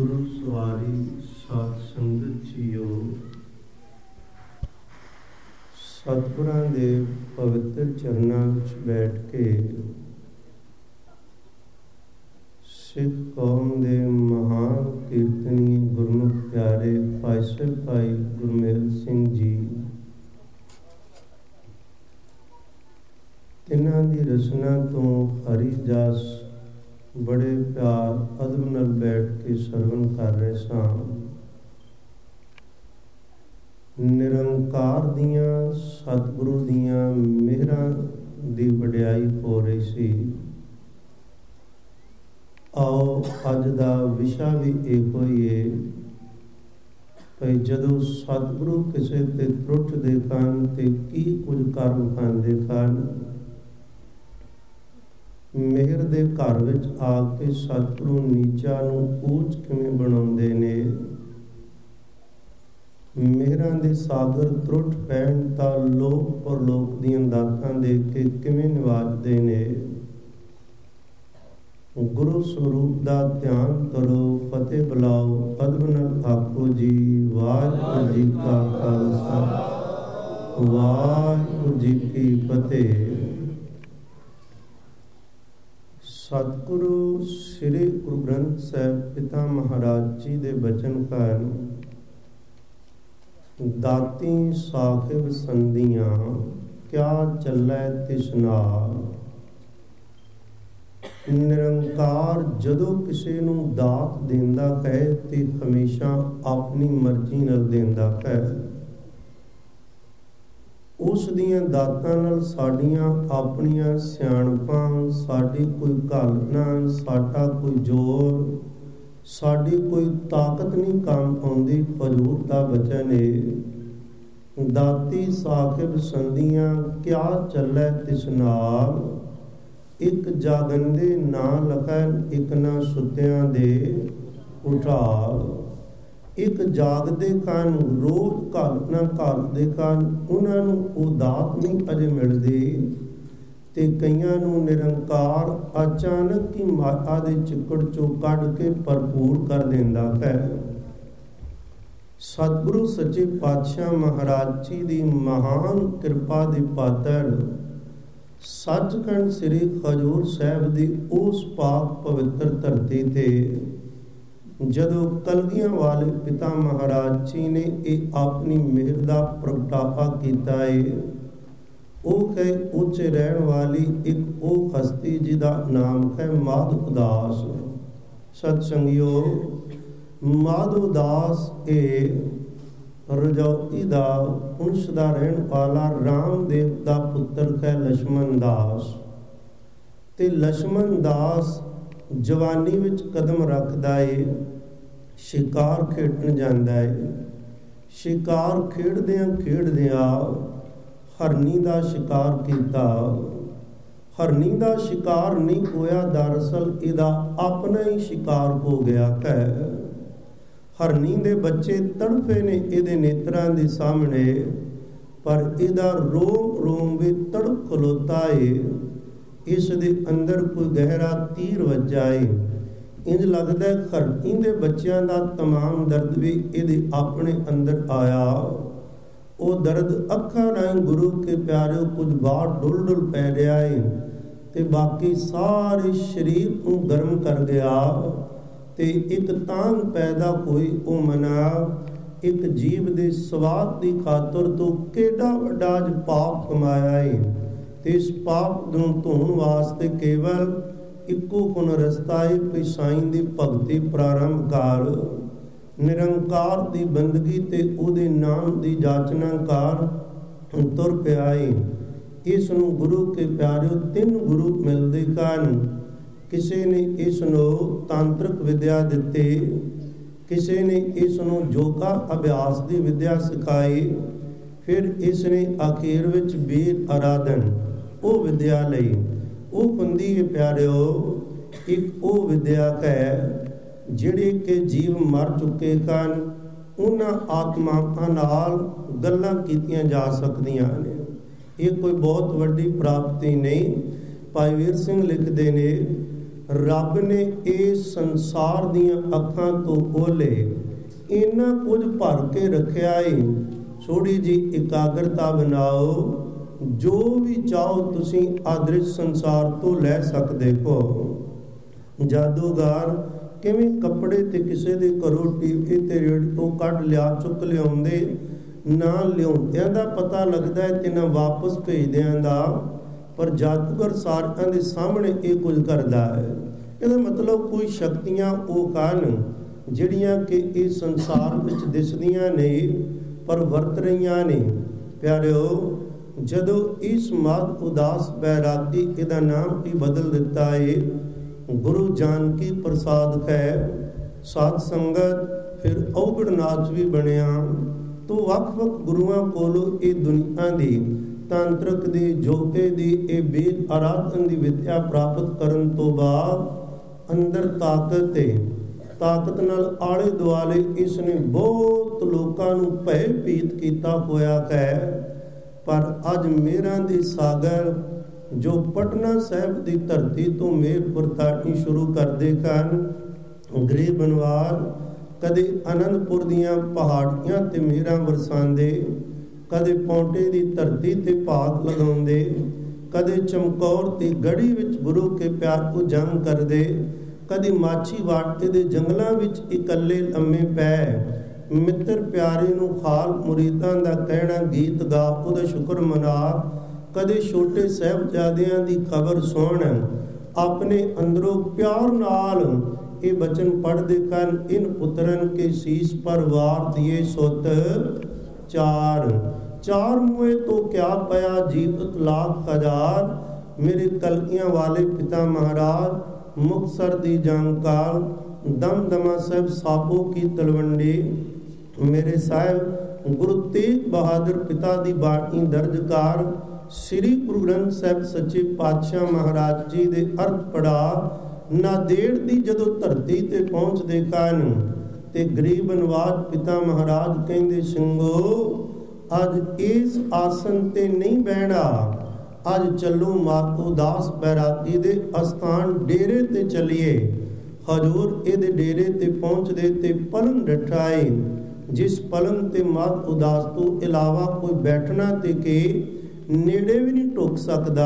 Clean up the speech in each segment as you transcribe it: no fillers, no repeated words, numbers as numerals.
ਗੁਰੂ ਸਵਾਰੀ ਸਾਧ ਸੰਗਤ ਜੀਓ, ਸਤਿਗੁਰਾਂ ਦੇ ਪਵਿੱਤਰ ਚਰਨਾਂ ਵਿੱਚ ਬੈਠ ਕੇ ਸਿੱਖ ਕੌਮ ਦੇ ਮਹਾਨ ਕੀਰਤਨੀ ਗੁਰਮੁਖ ਪਿਆਰੇ ਭਾਈ ਭਾਈ ਗੁਰਮੇਲ ਸਿੰਘ ਜੀ, ਤਿੰਨਾਂ ਦੀ ਰਚਨਾ ਤੋਂ ਹਰੀ ਜਸ ਬੜੇ ਪਿਆਰ ਅਦਬ ਨਾਲ ਬੈਠ ਕੇ ਸਰਵਣ ਕਰ ਰਹੇ ਸਾਂ। ਨਿਰੰਕਾਰ ਦੀਆਂ ਸਤਿਗੁਰੂ ਦੀਆਂ ਮਿਹਰਾਂ ਦੀ ਵਡਿਆਈ ਹੋ ਰਹੀ ਸੀ। ਆਓ ਅੱਜ ਦਾ ਵਿਸ਼ਾ ਵੀ ਇਹੋ ਹੀ ਹੈ ਕਿ ਜਦੋਂ ਸਤਿਗੁਰੂ ਕਿਸੇ ਤੇ ਟੁੱਟਦੇ ਹਨ ਤੇ ਕੀ ਕੁਝ ਕਰਮ ਖਾਂਦੇ ਹਨ। ਮਿਹਰ ਦੇ ਘਰ ਵਿੱਚ ਆ ਕੇ ਸਤਿਗੁਰੂ ਨੀਚਾਂ ਨੂੰ ਉੱਚ ਕਿਵੇਂ ਬਣਾਉਂਦੇ ਨੇ। ਮਿਹਰਾਂ ਦੇ ਸਾਗਰ ਟੁੱਟ ਪੈਣ ਤਾਂ ਲੋਕ ਪਰਲੋਕ ਦੀਆਂ ਦਾਤਾਂ ਦੇ ਕੇ ਕਿਵੇਂ ਨਿਵਾਜਦੇ ਨੇ। ਗੁਰੂ ਸਰੂਪ ਦਾ ਧਿਆਨ ਕਰੋ, ਫਤਿਹ ਬੁਲਾਓ, ਅਦਬ ਨਾਲ ਆਖੋ ਜੀ। ਵਾਹਿਗੁਰੂ ਜੀ ਕਾ ਖਾਲਸਾ, ਵਾਹਿਗੁਰੂ ਜੀ ਕੀ ਫਤਿਹ। ਸਤਿਗੁਰੂ ਸ੍ਰੀ ਗੁਰੂ ਗ੍ਰੰਥ ਸਾਹਿਬ ਪਿਤਾ ਮਹਾਰਾਜ ਜੀ ਦੇ ਬਚਨ ਹਨ। ਦਾਤੀ ਸਾਹਿਬ ਸੰਧੀਆਂ ਕਿਆ ਚੱਲੈ ਤਿਸ ਨਾਲ। ਨਿਰੰਕਾਰ ਜਦੋਂ ਕਿਸੇ ਨੂੰ ਦਾਤ ਦਿੰਦਾ ਹੈ ਤੇ ਹਮੇਸ਼ਾ ਆਪਣੀ ਮਰਜ਼ੀ ਨਾਲ ਦਿੰਦਾ ਹੈ। ਉਸ ਦੀਆਂ ਦਾਤਾਂ ਨਾਲ ਸਾਡੀਆਂ ਆਪਣੀਆਂ ਸਿਆਣਪਾਂ, ਸਾਡੀ ਕੋਈ ਘਾਲਨਾ, ਸਾਡਾ ਕੋਈ ਜ਼ੋਰ, ਸਾਡੀ ਕੋਈ ਤਾਕਤ ਨਹੀਂ ਕੰਮ ਆਉਂਦੀ। ਹਜ਼ੂਰ ਦਾ ਬਚਨ ਹੈ, ਦਾਤੀ ਸਾਹਿਬ ਸੰਧੀਆਂ ਕਿਆ ਚੱਲੈ ਤਿਸ ਨਾਲ। ਇੱਕ ਜਾਗੰਦੇ ਨਾ ਲਖਨ, ਇੱਕ ਨਾ ਸੁੱਤਿਆਂ ਦੇ ਉਠਾਲ। ਇੱਕ ਜਾਗਦੇ ਕਾਨ ਰੋਜ਼ ਘਾਲਣਾ ਘਾਲਦੇ ਕਾਨ, ਉਹਨਾਂ ਨੂੰ ਉਹ ਦਾਤ ਨਹੀਂ ਅਜੇ ਮਿਲਦੀ। ਤੇ ਕਈਆਂ ਨੂੰ ਨਿਰੰਕਾਰ ਅਚਾਨਕ ਹੀ ਮਾਤਾ ਦੇ ਚਿੱਕੜ ਚੋਂ ਕੱਢ ਕੇ ਭਰਪੂਰ ਕਰ ਦਿੰਦਾ ਹੈ। ਸਤਿਗੁਰੂ ਸੱਚੇ ਪਾਤਸ਼ਾਹ ਮਹਾਰਾਜ ਜੀ ਦੀ ਮਹਾਨ ਕਿਰਪਾ ਦੇ ਪਾਤਰ ਸੱਚਖੰਡ ਸ੍ਰੀ ਹਜ਼ੂਰ ਸਾਹਿਬ ਦੀ ਉਸ ਪਾਕ ਪਵਿੱਤਰ ਧਰਤੀ ਤੇ ਜਦੋਂ ਕਲਗੀਆਂ ਵਾਲੇ ਪਿਤਾ ਮਹਾਰਾਜ ਜੀ ਨੇ ਇਹ ਆਪਣੀ ਮਿਹਰ ਦਾ ਪ੍ਰਗਟਾਵਾ ਕੀਤਾ ਹੈ। ਉਹ ਹੈ ਉੱਚ ਰਹਿਣ ਵਾਲੀ ਇੱਕ ਉਹ ਹਸਤੀ ਜਿਹਦਾ ਨਾਮ ਹੈ ਮਾਧੋ ਦਾਸ। ਸਤ ਸੰਗਿਓ, ਮਾਧੋ ਦਾਸ ਇਹ ਰਜੌਤੀ ਦਾ ਪੁੰਛ ਦਾ ਰਹਿਣ ਵਾਲਾ ਰਾਮਦੇਵ ਦਾ ਪੁੱਤਰ ਹੈ ਲਛਮਣ ਦਾਸ। ਤੇ ਲਛਮਣ ਦਾਸ ਜਵਾਨੀ ਵਿੱਚ ਕਦਮ ਰੱਖਦਾ ਏ, ਸ਼ਿਕਾਰ ਖੇਡਣ ਜਾਂਦਾ ਏ। ਸ਼ਿਕਾਰ ਖੇਡਦਿਆਂ ਖੇਡਦਿਆਂ ਹਰਨੀ ਦਾ ਸ਼ਿਕਾਰ ਕੀਤਾ। ਹਰਨੀ ਦਾ ਸ਼ਿਕਾਰ ਨਹੀਂ ਹੋਇਆ, ਦਰਅਸਲ ਇਹਦਾ ਆਪਣਾ ਹੀ ਸ਼ਿਕਾਰ ਹੋ ਗਿਆ ਹੈ। ਹਰਨੀ ਦੇ ਬੱਚੇ ਤੜਫੇ ਨੇ ਇਹਦੇ ਨੇਤਰਾਂ ਦੇ ਸਾਹਮਣੇ, ਪਰ ਇਹਦਾ ਰੋਮ ਰੋਮ ਵੀ ਤੜਪ ਖਲੋਤਾ ਏ। ਇਸ ਦੇ ਅੰਦਰ ਕੋਈ ਗਹਿਰਾ ਤੀਰ ਵੱਜਾ ਏ। ਇੰਝ ਲੱਗਦਾ ਹਰਨੀ ਦੇ ਬੱਚਿਆਂ ਦਾ ਤਮਾਮ ਦਰਦ ਵੀ ਇਹਦੇ ਆਪਣੇ ਅੰਦਰ ਆਇਆ। ਉਹ ਦਰਦ ਅੱਖਾਂ ਰਾਹੀਂ ਗੁਰੂ ਕੇ ਪਿਆਰਿਓ ਕੁਝ ਬਾਹਰ ਡੁੱਲ ਡੁੱਲ ਪੈ ਰਿਹਾ ਏ ਤੇ ਬਾਕੀ ਸਾਰੇ ਸਰੀਰ ਨੂੰ ਗਰਮ ਕਰ ਗਿਆ। ਤੇ ਇੱਕ ਤਾਂਘ ਪੈਦਾ ਹੋਈ। ਉਹ ਮਨਾ ਇੱਕ ਜੀਵ ਦੇ ਸਵਾਦ ਦੀ ਖਾਤਰ ਤੋਂ ਕਿਹੜਾ ਵੱਡਾ ਅੱਜ ਪਾਪ ਕਮਾਇਆ ਏ। ਤੇ ਇਸ ਪਾਪ ਨੂੰ ਧੋਣ ਵਾਸਤੇ ਕੇਵਲ ਇੱਕੋ ਹੁਣ ਰਸਤਾ ਏ ਕਿ ਸਾਈਂ ਦੀ ਭਗਤੀ ਪ੍ਰਾਰੰਭ ਕਰ। ਨਿਰੰਕਾਰ ਦੀ ਬੰਦਗੀ ਤੇ ਉਹਦੇ ਨਾਮ ਦੀ ਜਾਚਨਾ ਕਰ ਤੁਰ ਪਿਆ ਏ। ਇਸ ਨੂੰ ਗੁਰੂ ਕੇ ਪਿਆਰਿਓ ਤਿੰਨ ਗੁਰੂ ਮਿਲਦੇ ਹਨ। ਕਿਸੇ ਨੇ ਇਸ ਨੂੰ ਤਾਂਤਰਿਕ ਵਿਦਿਆ ਦਿੱਤੀ, ਕਿਸੇ ਨੇ ਇਸ ਨੂੰ ਯੋਗਾ ਅਭਿਆਸ ਦੀ ਵਿਦਿਆ ਸਿਖਾਈ, ਫਿਰ ਇਸ ਨੇ ਅਖੀਰ ਵਿੱਚ ਵੀਰ ਆਰਾਧਨ ਉਹ ਵਿਦਿਆ ਲਈ। ਉਹ ਹੁੰਦੀ ਹੈ ਪਿਆਰਿਓ ਇੱਕ ਉਹ ਵਿਦਿਆ ਹੈ ਜਿਹੜੇ ਕਿ ਜੀਵ ਮਰ ਚੁੱਕੇ ਹਨ, ਉਹਨਾਂ ਆਤਮਾਵਾਂ ਨਾਲ ਗੱਲਾਂ ਕੀਤੀਆਂ ਜਾ ਸਕਦੀਆਂ ਨੇ। ਇਹ ਕੋਈ ਬਹੁਤ ਵੱਡੀ ਪ੍ਰਾਪਤੀ ਨਹੀਂ। ਭਾਈ ਵੀਰ ਸਿੰਘ ਲਿਖਦੇ ਨੇ, ਰੱਬ ਨੇ ਇਸ ਸੰਸਾਰ ਦੀਆਂ ਅੱਖਾਂ ਤੋਂ ਓਲੇ ਇੰਨਾ ਕੁਝ ਭਰ ਕੇ ਰੱਖਿਆ ਏ। ਥੋੜੀ ਜੀ ਇਕਾਗਰਤਾ ਬਣਾਓ, ਜੋ ਵੀ ਚਾਹੋ ਤੁਸੀਂ ਆਦਰਿਸ਼ ਸੰਸਾਰ ਤੋਂ ਲੈ ਸਕਦੇ ਹੋ। ਜਾਦੂਗਰ ਕਿਵੇਂ ਕੱਪੜੇ ਤੇ ਕਿਸੇ ਦੇ ਘਰੋਂ ਟੀਵੀ ਤੇ ਰੇਡੀਓ ਕੱਢ ਲਿਆ ਚੁੱਕ ਲਿਆਉਂਦੇ, ਨਾ ਲਿਆਉਂਦਿਆਂ ਦਾ ਪਤਾ ਲੱਗਦਾ ਹੈ ਤੇ ਨਾ ਵਾਪਸ ਭੇਜਦਿਆਂ ਦਾ, ਪਰ ਜਾਦੂਗਰ ਸਾਰਿਆਂ ਦੇ ਸਾਹਮਣੇ ਇਹ ਕੁਝ ਕਰਦਾ ਹੈ। ਇਹਦਾ ਮਤਲਬ ਕੋਈ ਸ਼ਕਤੀਆਂ ਉਹ ਹਨ ਜਿਹੜੀਆਂ ਕਿ ਇਹ ਸੰਸਾਰ ਵਿੱਚ ਦਿਸਦੀਆਂ ਨੇ ਪਰ ਵਰਤ ਰਹੀਆਂ ਨੇ। ਪਿਆਰਿਓ, ਜਦੋਂ ਇਸ ਮਾਤ ਉਦਾਸ ਬੈਰਾਗੀ, ਇਹਦਾ ਨਾਮ ਵੀ ਬਦਲ ਦਿੱਤਾ ਏ ਗੁਰੂ ਜਾਨਕੀ ਪ੍ਰਸਾਦ ਹੈ, ਸਾਧ ਸੰਗਤ ਫਿਰ ਔਗੜ ਨਾਚ ਵੀ ਬਣਿਆ। ਤੋ ਵੱਖ-ਵੱਖ ਗੁਰੂਆਂ ਕੋਲੋਂ ਇਹ ਦੁਨੀਆ ਦੀ ਤਾਂਤਰਿਕ ਦੀ, ਯੋਗੇ ਦੀ, ਇਹ ਵੇਦ ਆਰਾਧਨ ਦੀ ਵਿਦਿਆ ਪ੍ਰਾਪਤ ਕਰਨ ਤੋਂ ਬਾਅਦ ਅੰਦਰ ਤਾਕਤ ਨਾਲ ਆਲੇ ਦੁਆਲੇ ਇਸ ਨੇ ਬਹੁਤ ਲੋਕਾਂ ਨੂੰ ਭੈ ਭੀਤ ਕੀਤਾ ਹੋਇਆ ਹੈ। ਪਰ ਅੱਜ ਮੇਰਾਂ ਦੇ ਸਾਗਰ ਜੋ ਪਟਨਾ ਸਾਹਿਬ ਦੀ ਧਰਤੀ ਤੋਂ ਮੇਰ ਵਰਤਾਣੀ ਸ਼ੁਰੂ ਕਰਦੇ ਹਨ, ਗਰੀਬ ਨਵਾਜ ਕਦੇ ਅਨੰਦਪੁਰ ਦੀਆਂ ਪਹਾੜੀਆਂ ਤੇ ਮੇਰਾਂ ਵਰਸਾਉਂਦੇ, ਕਦੇ ਪੌਂਟੇ ਦੀ ਧਰਤੀ ਤੇ ਭਾਗ ਲਗਾਉਂਦੇ, ਕਦੇ ਚਮਕੌਰ ਤੇ ਗੜੀ ਵਿੱਚ ਗੁਰੂ ਕੇ ਪਿਆਰ ਕੋ ਜੰਗ ਕਰਦੇ, ਕਦੇ ਮਾਛੀ ਵਾਟੇ ਦੇ ਜੰਗਲਾਂ ਵਿੱਚ ਇਕੱਲੇ ਲੰਮੇ ਪੈ ਮਿੱਤਰ ਪਿਆਰੇ ਨੂੰ ਖਾਲ ਮੁਰੀਦਾਂ ਦਾ ਕਹਿਣਾ ਗੀਤ ਗਾ ਉਹਦਾ ਸ਼ੁਕਰ ਮਨਾ, ਕਦੇ ਛੋਟੇ ਸਾਹਿਬਜ਼ਾਦਿਆਂ ਦੀ ਖਬਰ ਸੁਣ ਆਪਣੇ ਅੰਦਰੋਂ ਪਿਆਰ ਨਾਲ ਇਹ ਬਚਨ ਪੜ੍ਹਦੇ ਹਨ, ਇਨ ਪੁੱਤਰਨ ਕੇ ਸੀਸ ਪਰ ਵਾਰ ਦਿਏ ਸੁਤ ਚਾਰ ਮੂਏ ਤੋਂ ਕਿਆ ਪਿਆ ਜੀਵਤ ਲਾਖ ਹਜ਼ਾਰ, ਮੇਰੇ ਕਲਗੀਆਂ ਵਾਲੇ ਪਿਤਾ ਮਹਾਰਾਜ ਮੁਕਤਸਰ ਦੀ ਜਾਣਕਾਰ ਦਮਦਮਾ ਸਾਹਿਬ ਸਾਬੋ ਕੀ ਤਲਵੰਡੀ, ਮੇਰੇ ਸਾਹਿਬ ਗੁਰੂ ਤੇਗ ਬਹਾਦਰ ਪਿਤਾ ਦੀ ਬਾਣੀ ਦਰਜਕਾਰ ਸ੍ਰੀ ਗੁਰੂ ਗ੍ਰੰਥ ਸਾਹਿਬ ਸੱਚੇ ਪਾਤਸ਼ਾਹ ਮਹਾਰਾਜ ਜੀ ਦੇ ਅਰਥ ਪੜਾ ਨਾਦੇੜ ਦੀ ਜਦੋਂ ਧਰਤੀ ਤੇ ਪਹੁੰਚਦੇ ਹਨ ਤੇ ਗਰੀਬ ਨਵਾਜ ਪਿਤਾ ਮਹਾਰਾਜ ਕਹਿੰਦੇ ਸਿੰਘੋ, ਅੱਜ ਇਸ ਆਸਨ ਤੇ ਨਹੀਂ ਬਹਿਣਾ, ਅੱਜ ਚੱਲੋ ਮਾਤੋ ਦਾਸ ਬੈਰਾਗੀ ਦੇ ਅਸਥਾਨ ਡੇਰੇ ਤੇ ਚੱਲੀਏ। ਹਜੂਰ ਇਹਦੇ ਡੇਰੇ ਤੇ ਪਹੁੰਚਦੇ ਤੇ ਪਲੰਗ ਡਠਾਏ, ਜਿਸ ਪਲੰਗ ਤੇ ਮਾਤ ਉਦਾਸ ਤੋਂ ਇਲਾਵਾ ਕੋਈ ਬੈਠਣਾ ਤੇ ਕੇ ਨੇੜੇ ਵੀ ਨਹੀਂ ਟੁੱਕ ਸਕਦਾ।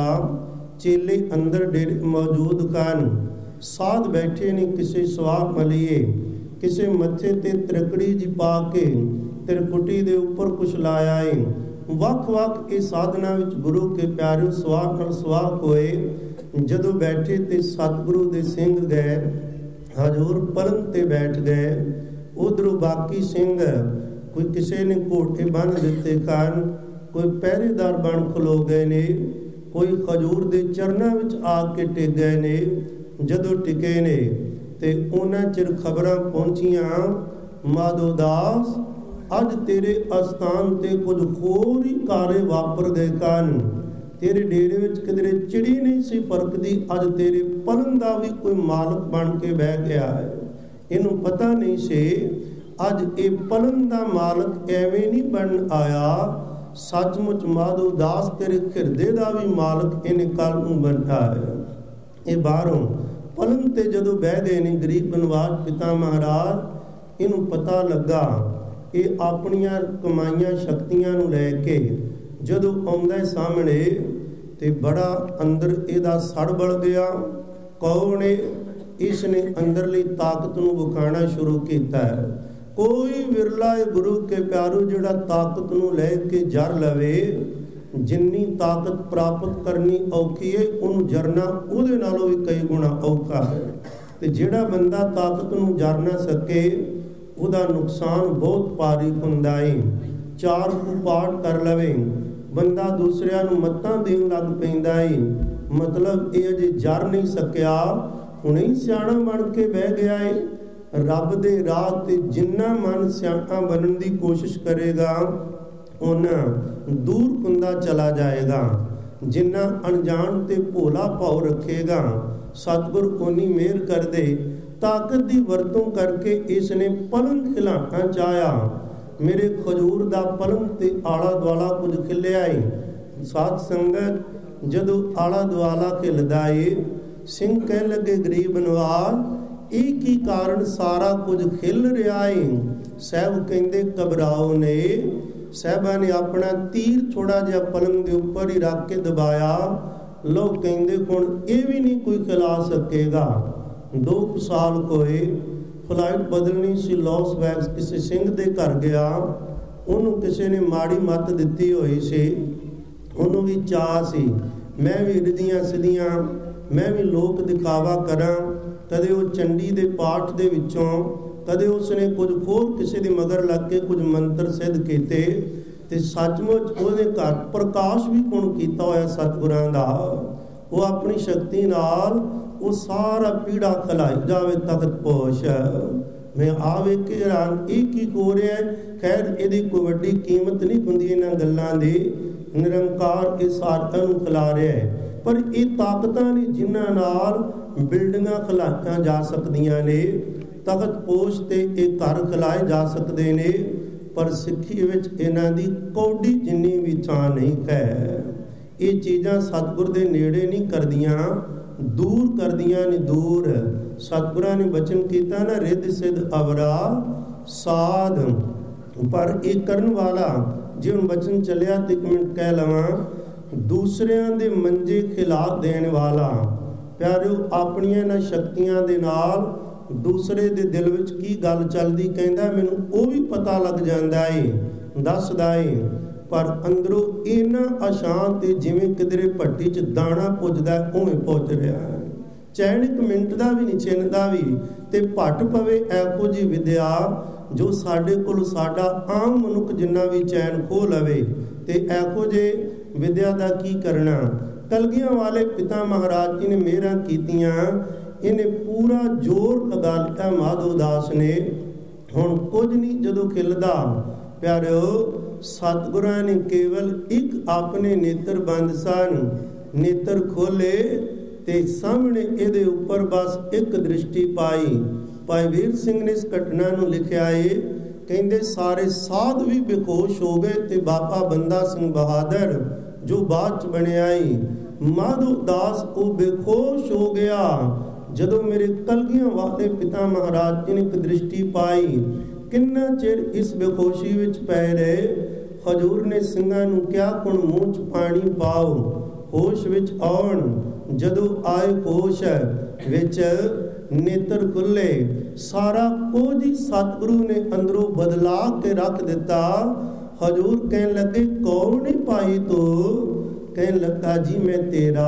ਚੇਲੇ ਅੰਦਰ ਡੇਰੇ ਮੌਜੂਦ ਹਨ, ਸਾਧ ਬੈਠੇ ਨੇ ਕਿਸੇ ਸਵਾਹ ਮਲੀਏ, ਕਿਸੇ ਮੱਥੇ ਤੇ ਤ੍ਰਿਕੜੀ ਜੀ ਪਾ ਕੇ ਤ੍ਰਿਕੁਟੀ ਦੇ ਉੱਪਰ ਕੁਛ ਲਾਇਆ ਏ। ਵੱਖ-ਵੱਖ ਇਹ ਸਾਧਨਾ ਵਿੱਚ ਗੁਰੂ ਕੇ ਪਿਆਰੇ ਸਵਾਹ ਨਾਲ ਸਵਾਹ ਹੋਏ। ਜਦੋਂ ਬੈਠੇ ਤੇ ਸਤਿਗੁਰੂ ਦੇ ਸਿੰਘ ਗਏ, ਹਜੂਰ ਪਲੰਗ ਤੇ ਬੈਠ ਗਏ। ਉਧਰੋਂ ਬਾਕੀ ਸਿੰਘ ਕੋਈ ਕਿਸੇ ਨੇ ਘੋਟੇ ਬੰਨ ਦਿੱਤੇ ਹਨ, ਕੋਈ ਪਹਿਰੇਦਾਰ ਬਣ ਖਲੋ ਗਏ ਨੇ, ਕੋਈ ਹਜੂਰ ਦੇ ਚਰਨਾਂ ਵਿੱਚ ਆ ਕੇ ਟਿਕ ਗਏ ਨੇ। ਜਦੋਂ ਟਿਕੇ ਨੇ ਤੇ ਉਹਨਾਂ ਚਿਰ ਖਬਰਾਂ ਪਹੁੰਚੀਆਂ, ਮਾਧੋ ਦਾਸ ਅੱਜ ਤੇਰੇ ਅਸਥਾਨ ਤੇ ਕੁਝ ਹੋਰ ਹੀ ਕਾਰੇ ਵਾਪਰ ਗਏ ਹਨ। ਤੇਰੇ ਡੇਰੇ ਵਿੱਚ ਕਿਧਰੇ ਚਿੜੀ ਨਹੀਂ ਸੀ ਫਰਕਦੀ, ਅੱਜ ਤੇਰੇ ਪਲੰਗ ਦਾ ਵੀ ਕੋਈ ਮਾਲਕ ਬਣ ਕੇ ਬਹਿ ਗਿਆ ਹੈ। ਇਹਨੂੰ ਪਤਾ ਨਹੀਂ ਸੀ ਅੱਜ ਇਹ ਪਲੰਗ ਦਾ ਮਾਲਕ ਐਵੇਂ ਨਹੀਂ ਬਣ ਆਇਆ, ਸੱਚਮੁੱਚ ਮਾਧੋ ਦਾਸ ਤੇਰੇ ਹਿਰਦੇ ਦਾ ਵੀ ਮਾਲਕ ਇਹਨੇ ਕੱਲ ਨੂੰ ਬਣਦਾ ਹੈ। ਇਹ ਬਾਹਰੋਂ ਪਲੰਗ ਤੇ ਜਦੋਂ ਬਹਿ ਗਏ ਨੇ ਗਰੀਬ ਨਵਾਜ ਪਿਤਾ ਮਹਾਰਾਜ, ਇਹਨੂੰ ਪਤਾ ਲੱਗਾ ਇਹ ਆਪਣੀਆਂ ਕਮਾਈਆਂ ਸ਼ਕਤੀਆਂ ਨੂੰ ਲੈ ਕੇ ਜਦੋਂ ਆਉਂਦਾ ਸਾਹਮਣੇ ਤੇ ਬੜਾ ਅੰਦਰ ਇਹਦਾ ਸੜ ਬਲ ਗਿਆ। ਕੌਣ ਏ? ਇਸ ਨੇ ਅੰਦਰਲੀ ਤਾਕਤ ਨੂੰ ਵਿਖਾਉਣਾ ਸ਼ੁਰੂ ਕੀਤਾ ਹੈ। ਕੋਈ ਵਿਰਲਾ ਹੈ ਗੁਰੂ ਕੇ ਪਿਆਰੋ ਜਿਹੜਾ ਤਾਕਤ ਨੂੰ ਲੈ ਕੇ ਜਰ ਲਵੇ। ਜਿੰਨੀ ਤਾਕਤ ਪ੍ਰਾਪਤ ਕਰਨੀ ਔਖੀ ਹੈ, ਉਹਨੂੰ ਜਰਨਾ ਉਹਦੇ ਨਾਲੋਂ ਵੀ ਕਈ ਗੁਣਾ ਔਖਾ ਹੈ। ਤੇ ਜਿਹੜਾ ਬੰਦਾ ਤਾਕਤ ਨੂੰ ਜਰ ਨਾ ਸਕੇ, ਉਹਦਾ ਨੁਕਸਾਨ ਬਹੁਤ ਭਾਰੀ ਹੁੰਦਾ ਹੈ। ਚਾਰ ਕੁ ਪਾਠ ਕਰ ਲਵੇ ਬੰਦਾ, ਦੂਸਰਿਆਂ ਨੂੰ ਮੱਤਾਂ ਦੇਣ ਲੱਗ ਪੈਂਦਾ ਹੈ। ਮਤਲਬ ਇਹ ਅਜੇ ਜਰ ਨਹੀਂ ਸਕਿਆ, ਹੁਣੇ ਹੀ ਸਿਆਣਾ ਬਣ ਕੇ ਬਹਿ ਗਿਆ ਹੈ। ਰੱਬ ਦੇ ਰਾਹ ਤੇ ਜਿੰਨਾ ਮਨ ਸਿਆਣਾ ਬਣਨ ਦੀ ਕੋਸ਼ਿਸ਼ ਕਰੇਗਾ, ਉਹਨਾਂ ਦੂਰ ਹੁੰਦਾ ਚਲਾ ਜਾਏਗਾ। ਜਿੰਨਾ ਅਣਜਾਣ ਤੇ ਭੋਲਾ ਭਾਵ ਰੱਖੇਗਾ, ਸਤਿਗੁਰ ਉਨੀ ਮਿਹਰ ਕਰਦੇ। ਤਾਕਤ ਦੀ ਵਰਤੋਂ ਕਰਕੇ ਇਸ ਨੇ ਪਲੰਗ ਖਿਲਾਣਾ ਚਾਹਿਆ। ਮੇਰੇ ਖਜੂਰ ਦਾ ਪਲੰਗ ਤੇ ਆਲਾ ਦੁਆਲਾ ਕੁਝ ਖਿਲਿਆ ਏ। ਸਾਧ ਸੰਗਤ ਜਦੋਂ ਆਲਾ ਦੁਆਲਾ ਖਿਲਦਾ ਏ ਸਿੰਘ ਕਹਿਣ ਲੱਗੇ ਗਰੀਬ ਨਵਾਜ਼ ਇਹ ਕੀ ਕਾਰਨ ਸਾਰਾ ਕੁਝ ਖਿਲ ਰਿਹਾ ਏ। ਸਾਹਿਬ ਕਹਿੰਦੇ ਘਬਰਾਓ ਨੇ। ਸਾਹਿਬਾਂ ਨੇ ਆਪਣਾ ਤੀਰ ਥੋੜਾ ਜਿਹਾ ਪਲੰਗ ਦੇ ਉੱਪਰ ਹੀ ਰੱਖ ਕੇ ਦਬਾਇਆ। ਲੋਕ ਕਹਿੰਦੇ ਹੁਣ ਇਹ ਵੀ ਨਹੀਂ ਕੋਈ ਖਿਲਾ ਸਕੇਗਾ। 2 ਸਾਲ ਹੋਏ, ਫਲਾਈਟ ਬਦਲਣੀ ਸੀ ਲਾਸ ਵੈਗਸ, ਕਿਸੇ ਸਿੰਘ ਦੇ ਘਰ ਗਿਆ। ਉਹਨੂੰ ਕਿਸੇ ਨੇ ਮਾੜੀ ਮੱਤ ਦਿੱਤੀ ਹੋਈ ਸੀ। ਉਹਨੂੰ ਵੀ ਚਾਅ ਸੀ ਮੈਂ ਵੀ ਰਿੱਧੀਆਂ ਸਿੱਧੀਆਂ, ਮੈਂ ਵੀ ਲੋਕ ਦਿਖਾਵਾ ਕਰਾਂ। ਕਦੇ ਉਹ ਚੰਡੀ ਦੇ ਪਾਠ ਦੇ ਵਿੱਚੋਂ, ਕਦੇ ਉਸਨੇ ਕੁਝ ਹੋਰ ਕਿਸੇ ਦੇ ਮਗਰ ਲੱਗ ਕੇ ਕੁਝ ਮੰਤਰ ਸਿੱਧ ਕੀਤੇ ਤੇ ਸੱਚਮੁੱਚ ਉਹਦੇ ਘਰ ਪ੍ਰਕਾਸ਼ ਵੀ ਗੁਣ ਕੀਤਾ ਹੋਇਆ ਸਤਿਗੁਰਾਂ ਦਾ। ਉਹ ਆਪਣੀ ਸ਼ਕਤੀ ਨਾਲ ਉਹ ਸਾਰਾ ਪੀੜਾ ਖਲਾਈ ਜਾਵੇ ਤਖਤ ਪੋਸ਼। ਮੈਂ ਆਵੇ ਕਿ ਹੈਰਾਨ ਇਹ ਕੀ ਹੋ ਰਿਹਾ। ਖੈਰ ਇਹਦੀ ਕੋਈ ਵੱਡੀ ਕੀਮਤ ਨਹੀਂ ਹੁੰਦੀ ਇਹਨਾਂ ਗੱਲਾਂ ਦੀ। ਨਿਰੰਕਾਰ ਇਹ ਸਾਰਿਆਂ ਨੂੰ ਖਿਲਾ ਰਿਹਾ ਹੈ। ਪਰ ਇਹ ਤਾਕਤਾਂ ਨੇ ਜਿਨ੍ਹਾਂ ਨਾਲ ਬਿਲਡਿੰਗਾਂ ਖਿਲਾਈਆਂ ਜਾ ਸਕਦੀਆਂ ਨੇ, ਤਖਤ ਪੋਸ਼ ਤੇ ਇਹ ਘਰ ਖਿਲਾਏ ਜਾ ਸਕਦੇ ਨੇ। ਪਰ ਸਿੱਖੀ ਵਿੱਚ ਇਹਨਾਂ ਦੀ ਕੌਡੀ ਜਿੰਨੀ ਵੀ ਥਾਂ ਨਹੀਂ ਹੈ। ਇਹ ਚੀਜ਼ਾਂ ਸਤਿਗੁਰ ਦੇ ਨੇੜੇ ਨਹੀਂ ਕਰਦੀਆਂ, ਦੂਰ ਕਰਦੀਆਂ ਨੇ, ਦੂਰ। ਸਤਿਗੁਰਾਂ ਨੇ ਬਚਨ ਕੀਤਾ ਨਾ, ਰਿੱਧ ਸਿੱਧ ਅਵਰਾ ਸਾਧ। ਪਰ ਇਹ ਕਰਨ ਵਾਲਾ ਜੇ ਹੁਣ ਬਚਨ ਚੱਲਿਆ ਤੇ 1 ਮਿੰਟ ਕਹਿ ਲਵਾਂ, ਦੂਸਰਿਆਂ ਦੇ ਮੰਜੇ ਖਿਲਾ ਦੇਣ ਵਾਲਾ। ਪਿਆਰਿਓ ਆਪਣੀਆਂ ਇਹਨਾਂ ਸ਼ਕਤੀਆਂ ਦੇ ਨਾਲ ਦੂਸਰੇ ਦੇ ਦਿਲ ਵਿੱਚ ਕੀ ਗੱਲ ਚੱਲਦੀ ਕਹਿੰਦਾ ਮੈਨੂੰ ਉਹ ਵੀ ਪਤਾ ਲੱਗ ਜਾਂਦਾ ਏ, ਦੱਸਦਾ ਏ। ਪਰ ਅੰਦਰੋਂ ਇਹਨਾਂ ਅਸ਼ਾਂਤ ਤੇ ਜਿਵੇਂ ਕਿਧਰੇ ਭੱਟੀ 'ਚ ਦਾਣਾ ਪੁੱਜਦਾ ਉਵੇਂ ਪੁੱਜ ਰਿਹਾ ਹੈ। ਚੈਨ 1 ਮਿੰਟ ਦਾ ਵੀ ਨਹੀਂ ਚਿੰਨਦਾ ਵੀ। ਤੇ ਭੱਟ ਪਵੇ ਇਹੋ ਜਿਹੀ ਵਿਦਿਆ ਜੋ ਸਾਡੇ ਕੋਲ ਸਾਡਾ ਆਮ ਮਨੁੱਖ ਜਿੰਨਾ ਵੀ ਚੈਨ ਖੋਹ ਲਵੇ। ਤੇ ਇਹੋ ਜਿਹੇ ਵਿਦਿਆ ਦਾ ਕੀ ਕਰਨਾ। ਕਲਗੀਆਂ ਵਾਲੇ ਪਿਤਾ ਮਹਾਰਾਜ ਜੀ ਨੇ ਮਿਹਰਾਂ ਕੀਤੀਆਂ। ਇਹਨੇ ਪੂਰਾ ਜ਼ੋਰ ਲਗਾ ਲਿਆ ਮਾਧੋ ਦਾਸ ਨੇ। ਹੁਣ ਕੁਝ ਨਹੀਂ ਜਦੋਂ ਖਿਲਦਾ। ਪਿਆਰਿਓ ਸਤਿਗੁਰਾਂ ਨੇ ਕੇਵਲ ਇੱਕ ਆਪਣੇ ਨੇਤਰ ਬੰਦ ਸਨ, ਨੇਤਰ ਖੋਲੇ ਤੇ ਸਾਹਮਣੇ ਇਹਦੇ ਉੱਪਰ ਬਸ ਇੱਕ ਦ੍ਰਿਸ਼ਟੀ ਪਾਈ। ਭਾਈ ਵੀਰ ਸਿੰਘ ਨੇ ਇਸ ਘਟਨਾ ਨੂੰ ਲਿਖਿਆ ਏ। ਕਹਿੰਦੇ ਸਾਰੇ ਸਾਧ ਵੀ ਬੇਖੋਸ਼ ਹੋ ਗਏ ਤੇ ਬਾਬਾ ਬੰਦਾ ਸਿੰਘ ਬਹਾਦਰ ਜੋ ਬਾਅਦ ਚ ਬਣਿਆ ਏ, ਮਾਧੋ ਦਾਸ ਉਹ ਬੇਖੋਸ਼ ਹੋ ਗਿਆ ਜਦੋਂ ਮੇਰੇ ਕਲਗੀਆਂ ਵਾਲੇ ਪਿਤਾ ਮਹਾਰਾਜ ਜੀ ਨੇ ਇੱਕ ਦ੍ਰਿਸ਼ਟੀ ਪਾਈ। ਕਿੰਨਾ ਚਿਰ ਇਸ ਬੇਖੋਸ਼ੀ ਵਿੱਚ ਪੈ ਰਹੇ। ਹਜ਼ੂਰ ਨੇ ਸਿੰਘਾਂ ਨੂੰ ਕਿਹਾ ਹੁਣ ਮੂੰਹ 'ਚ ਪਾਣੀ ਪਾਓ, ਹੋਸ਼ ਵਿੱਚ ਆਉਣ। ਜਦੋਂ ਆਏ ਹੋਸ਼ ਵਿੱਚ ਨੇਤਰ ਖੁੱਲੇ, ਸਾਰਾ ਕੁਝ ਹੀ ਸਤਿਗੁਰੂ ਨੇ ਅੰਦਰੋਂ ਬਦਲਾ ਕੇ ਰੱਖ ਦਿੱਤਾ। ਹਜ਼ੂਰ ਕਹਿਣ ਲੱਗੇ ਕੌਣ ਨਹੀਂ ਪਾਈ ਤੂੰ? ਕਹਿਣ ਲੱਗਾ ਜੀ ਮੈਂ ਤੇਰਾ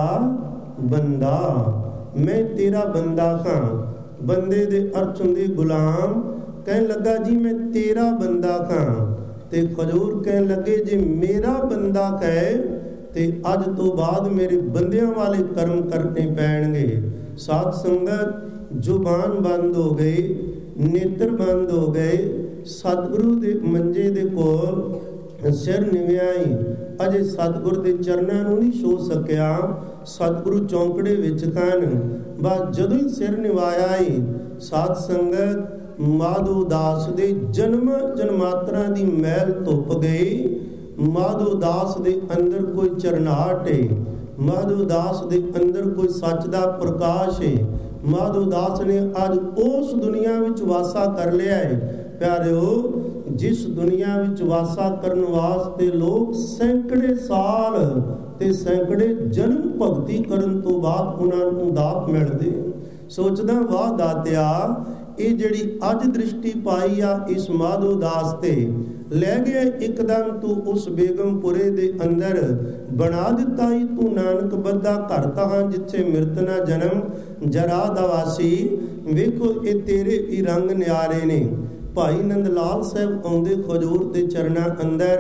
ਬੰਦਾ, ਮੈਂ ਤੇਰਾ ਬੰਦਾ ਹਾਂ। ਬੰਦੇ ਦੇ ਅਰਥ ਹੁੰਦੇ ਗੁਲਾਮ। ਕਹਿਣ ਲੱਗਾ ਜੀ ਮੈਂ ਤੇਰਾ ਬੰਦਾ ਹਾਂ। ਤੇ ਹਜ਼ੂਰ ਕਹਿਣ ਲੱਗੇ ਜੇ ਮੇਰਾ ਬੰਦਾ ਕਹੇ ਤੇ ਅੱਜ ਤੋਂ ਬਾਅਦ ਮੇਰੇ ਬੰਦਿਆਂ ਵਾਲੇ ਕਰਮ ਕਰਨੇ ਪੈਣਗੇ। ਸਾਧ ਸੰਗਤ ਜ਼ੁਬਾਨ ਬੰਦ ਹੋ ਗਈ, ਨੇਤਰ ਬੰਦ ਹੋ ਗਏ। ਸਤਿਗੁਰੂ ਦੇ ਮੰਜੇ ਦੇ ਕੋਲ ਸਿਰ ਨਿਵਿਆਈ। ਅਜੇ ਸਤਿਗੁਰ ਦੇ ਚਰਨਾਂ ਨੂੰ ਨਹੀਂ ਛੋਹ ਸਕਿਆ। ਸਤਿਗੁਰੂ ਚੌਂਕੜੇ ਵਿੱਚ ਹਨ। ਬਸ ਜਦੋਂ ਹੀ ਸਿਰ ਨਿਵਾਇਆ ਈ ਸਾਧ ਸੰਗਤ ਮਾਧੋ ਦਾਸ ਦੇ ਜਨਮ ਜਨਮਾਤਰਾ ਦੀ ਮੈਲ ਧੁੱਪ ਗਈ। ਮਾਧੋ ਦਾਸ ਦੇ ਅੰਦਰ ਕੋਈ ਚਰਨਾਹਟ ਏ। ਮਾਧੋ ਦਾਸ ਦੇ ਅੰਦਰ ਕੋਈ ਸੱਚ ਦਾ ਪ੍ਰਕਾਸ਼ ਏ। ਮਾਧੋ ਦਾਸ ਨੇ ਅੱਜ ਉਸ ਦੁਨੀਆ ਵਿੱਚ ਵਾਸਾ ਕਰ ਲਿਆ ਹੈ। ਪਿਆਰਿਓ ਜਿਸ ਦੁਨੀਆ ਵਿੱਚ ਵਾਸਾ ਕਰਨ ਵਾਸਤੇ ਲੋਕ ਸੈਂਕੜੇ ਸਾਲ ਤੇ ਸੈਂਕੜੇ ਜਨਮ ਭਗਤੀ ਕਰਨ ਤੋਂ ਬਾਅਦ ਉਹਨਾਂ ਨੂੰ ਦਾਤ ਮਿਲਦੇ। ਸੋਚਦਾ ਵਾਹ ਦਾਤਿਆ ਇਹ ਜਿਹੜੀ ਅੱਜ ਦ੍ਰਿਸ਼ਟੀ ਪਾਈ ਆ ਇਸ ਮਾਧੋ ਦਾਸ ਤੇ ਲੈ ਗਿਆ ਇੱਕਦਮ ਤੂੰ ਉਸ ਬੇਗਮਪੁਰੇ ਦੇ ਅੰਦਰ ਬਣਾ ਦਿੱਤਾ ਹੀ ਤੂੰ ਨਾਨਕ ਬੱਧਾ ਘਰ ਤਾਂ ਜਿੱਥੇ ਮਿਰਤ ਨਾ ਜਨਮ ਜਰਾ ਦਾ ਵਾਸੀ। ਵੇਖੋ ਇਹ ਤੇਰੇ ਵੀ ਰੰਗ ਨਿਆਰੇ ਨੇ। ਭਾਈ ਨੰਦ ਲਾਲ ਸਾਹਿਬ ਆਉਂਦੇ ਹਜ਼ੂਰ ਦੇ ਚਰਨਾਂ ਅੰਦਰ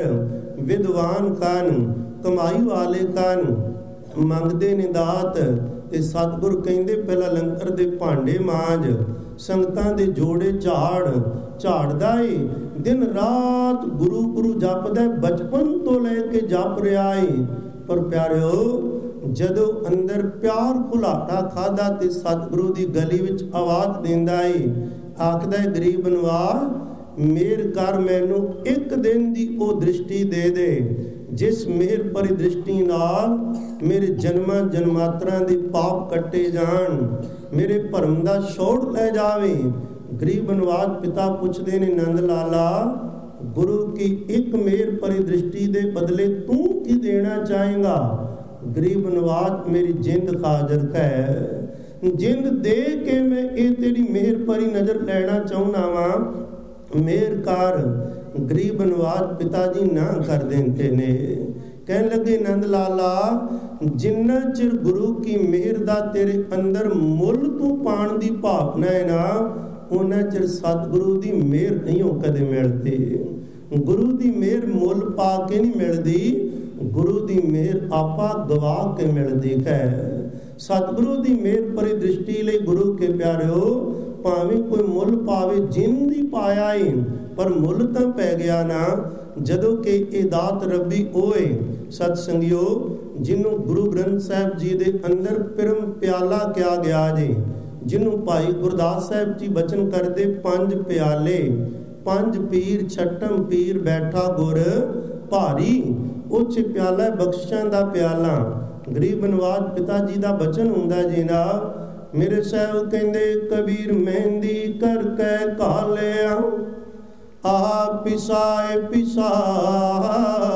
ਵਿਦਵਾਨ ਖਾਨ ਕਮਾਈ ਵਾਲੇ ਖਾਨ ਮੰਗਦੇ ਨੇ ਦਾਤ। ਤੇ ਸਤਿਗੁਰ ਕਹਿੰਦੇ ਪਹਿਲਾਂ ਲੰਗਰ ਦੇ ਭਾਂਡੇ ਮਾਂਜ, ਸੰਗਤਾਂ ਦੇ ਜੋੜੇ ਝਾੜਦਾ ਏ। ਦਿਨ ਰਾਤ ਗੁਰੂ ਗੁਰੂ ਜਪਦਾ, ਬਚਪਨ ਤੋਂ ਲੈ ਕੇ ਜਪ ਰਿਹਾ ਏ। ਪਰ ਪਿਆਰਿਓ ਜਦੋਂ ਅੰਦਰ ਪਿਆਰ ਘੁਲਾਟਾ ਖਾਦਾ ਤੇ ਸਤਿਗੁਰੂ ਦੀ ਗਲੀ ਵਿੱਚ ਆਵਾਜ਼ ਦਿੰਦਾ ਏ, ਆਖਦਾ ਗਰੀਬ ਨਵਾਜ਼ ਮੇਰ ਕਰ ਮੈਨੂੰ ਇੱਕ ਦਿਨ ਦੀ ਉਹ ਦ੍ਰਿਸ਼ਟੀ ਦੇ ਦੇ। ਜਿਸ ਮਿਹਰ ਭਰੀ ਦ੍ਰਿਸ਼ਟੀ ਨਾਲ ਮੇਰੇ ਜਨਮਾਂ ਜਨਮਾਤਰਾਂ ਦੇ ਪਾਪ ਕੱਟੇ ਜਾਣ, ਮੇਰੇ ਭਰਮ ਦਾ ਛੋੜ ਲੈ ਜਾਵੇ। ਗਰੀਬ ਨਿਵਾਜ ਪਿਤਾ ਪੁੱਛਦੇ ਨੇ, ਨੰਦ ਲਾਲਾ ਗੁਰੂ ਕੀ ਇੱਕ ਮਿਹਰ ਭਰੀ ਦ੍ਰਿਸ਼ਟੀ ਦੇ ਬਦਲੇ ਤੂੰ ਕੀ ਦੇਣਾ ਚਾਹੇਗਾ? ਗਰੀਬ ਨਿਵਾਜ ਮੇਰੀ ਜਿੰਦ ਹਾਜ਼ਰ ਹੈ, ਜਿੰਦ ਦੇ ਕੇ ਮੈਂ ਇਹ ਤੇਰੀ ਮਿਹਰ ਭਰੀ ਨਜ਼ਰ ਲੈਣਾ ਚਾਹੁੰਦਾ ਵਾਂ, ਮਿਹਰ ਕਰ। ਗਰੀਬ ਨਿਵਾਜ ਪਿਤਾ ਜੀ ਨਾ ਕਰ ਦਿੰਦੇ ਨੇ। ਕਹਿਣ ਲੱਗੇ, ਨੰਦ ਲਾਲਾ ਜਿੰਨਾ ਚਿਰ ਗੁਰੂ ਕੀ ਮਿਹਰ ਦਾ ਤੇਰੇ ਅੰਦਰ ਮੁੱਲ ਤੂੰ ਪਾਉਣ ਦੀ ਭਾਵਨਾ ਹੈ ਨਾ, ਉਹਨਾਂ ਚਿਰ ਸਤਿਗੁਰੂ ਦੀ ਮਿਹਰ ਨਹੀਂ ਉਹ ਕਦੇ ਮਿਲਦੀ। ਗੁਰੂ ਦੀ ਮਿਹਰ ਮੁੱਲ ਪਾ ਕੇ ਨਹੀਂ ਮਿਲਦੀ, ਗੁਰੂ ਦੀ ਮਿਹਰ ਆਪਾ ਗਵਾ ਕੇ ਮਿਲਦੀ ਹੈ। ਸਤਿਗੁਰੂ ਦੀ ਮਿਹਰ ਭਰੀ ਦ੍ਰਿਸ਼ਟੀ ਲਈ ਗੁਰੂ ਕੇ ਪਿਆਰਿਓ ਭਾਵੇਂ ਕੋਈ ਮੁੱਲ ਪਾਵੇ, ਜਿੰਦ ਹੀ ਪਾਇਆ ਏ, ਪਰ ਮੁੱਲ ਤਾਂ ਪੈ ਗਿਆ ਨਾ। ਜਦੋਂ ਕਿ ਇਹ ਦਾਤ ਰੱਬੀ ਓਏ ਸਤ ਸੰਗਿਓ, ਜਿਹਨੂੰ ਗੁਰੂ ਗ੍ਰੰਥ ਸਾਹਿਬ ਜੀ ਦੇ ਅੰਦਰ ਪਿਰਮ ਪਿਆਲਾ ਕਿਹਾ ਗਿਆ ਜੇ, ਜਿਹਨੂੰ ਭਾਈ ਗੁਰਦਾਸ ਸਾਹਿਬ ਜੀ ਬਚਨ ਕਰਦੇ, 5 ਪਿਆਲੇ 5 ਪੀਰ ਛਟਮ ਪੀਰ ਬੈਠਾ ਗੁਰ ਭਾਰੀ। ਉੱਚ ਪਿਆਲਾ ਬਖਸ਼ਾਂ ਦਾ ਪਿਆਲਾ। ਗਰੀਬ ਨਿਵਾਜ ਪਿਤਾ ਜੀ ਦਾ ਬਚਨ ਹੁੰਦਾ ਜੀ ਨਾ। ਮੇਰੇ ਸਾਹਿਬ ਕਹਿੰਦੇ, ਕਬੀਰ ਮਹਿੰਦੀ ਕਰਕੇ ਘਾਲਿਆ, ਆ ਪਿਸਾਏ ਪਿਸਾਏ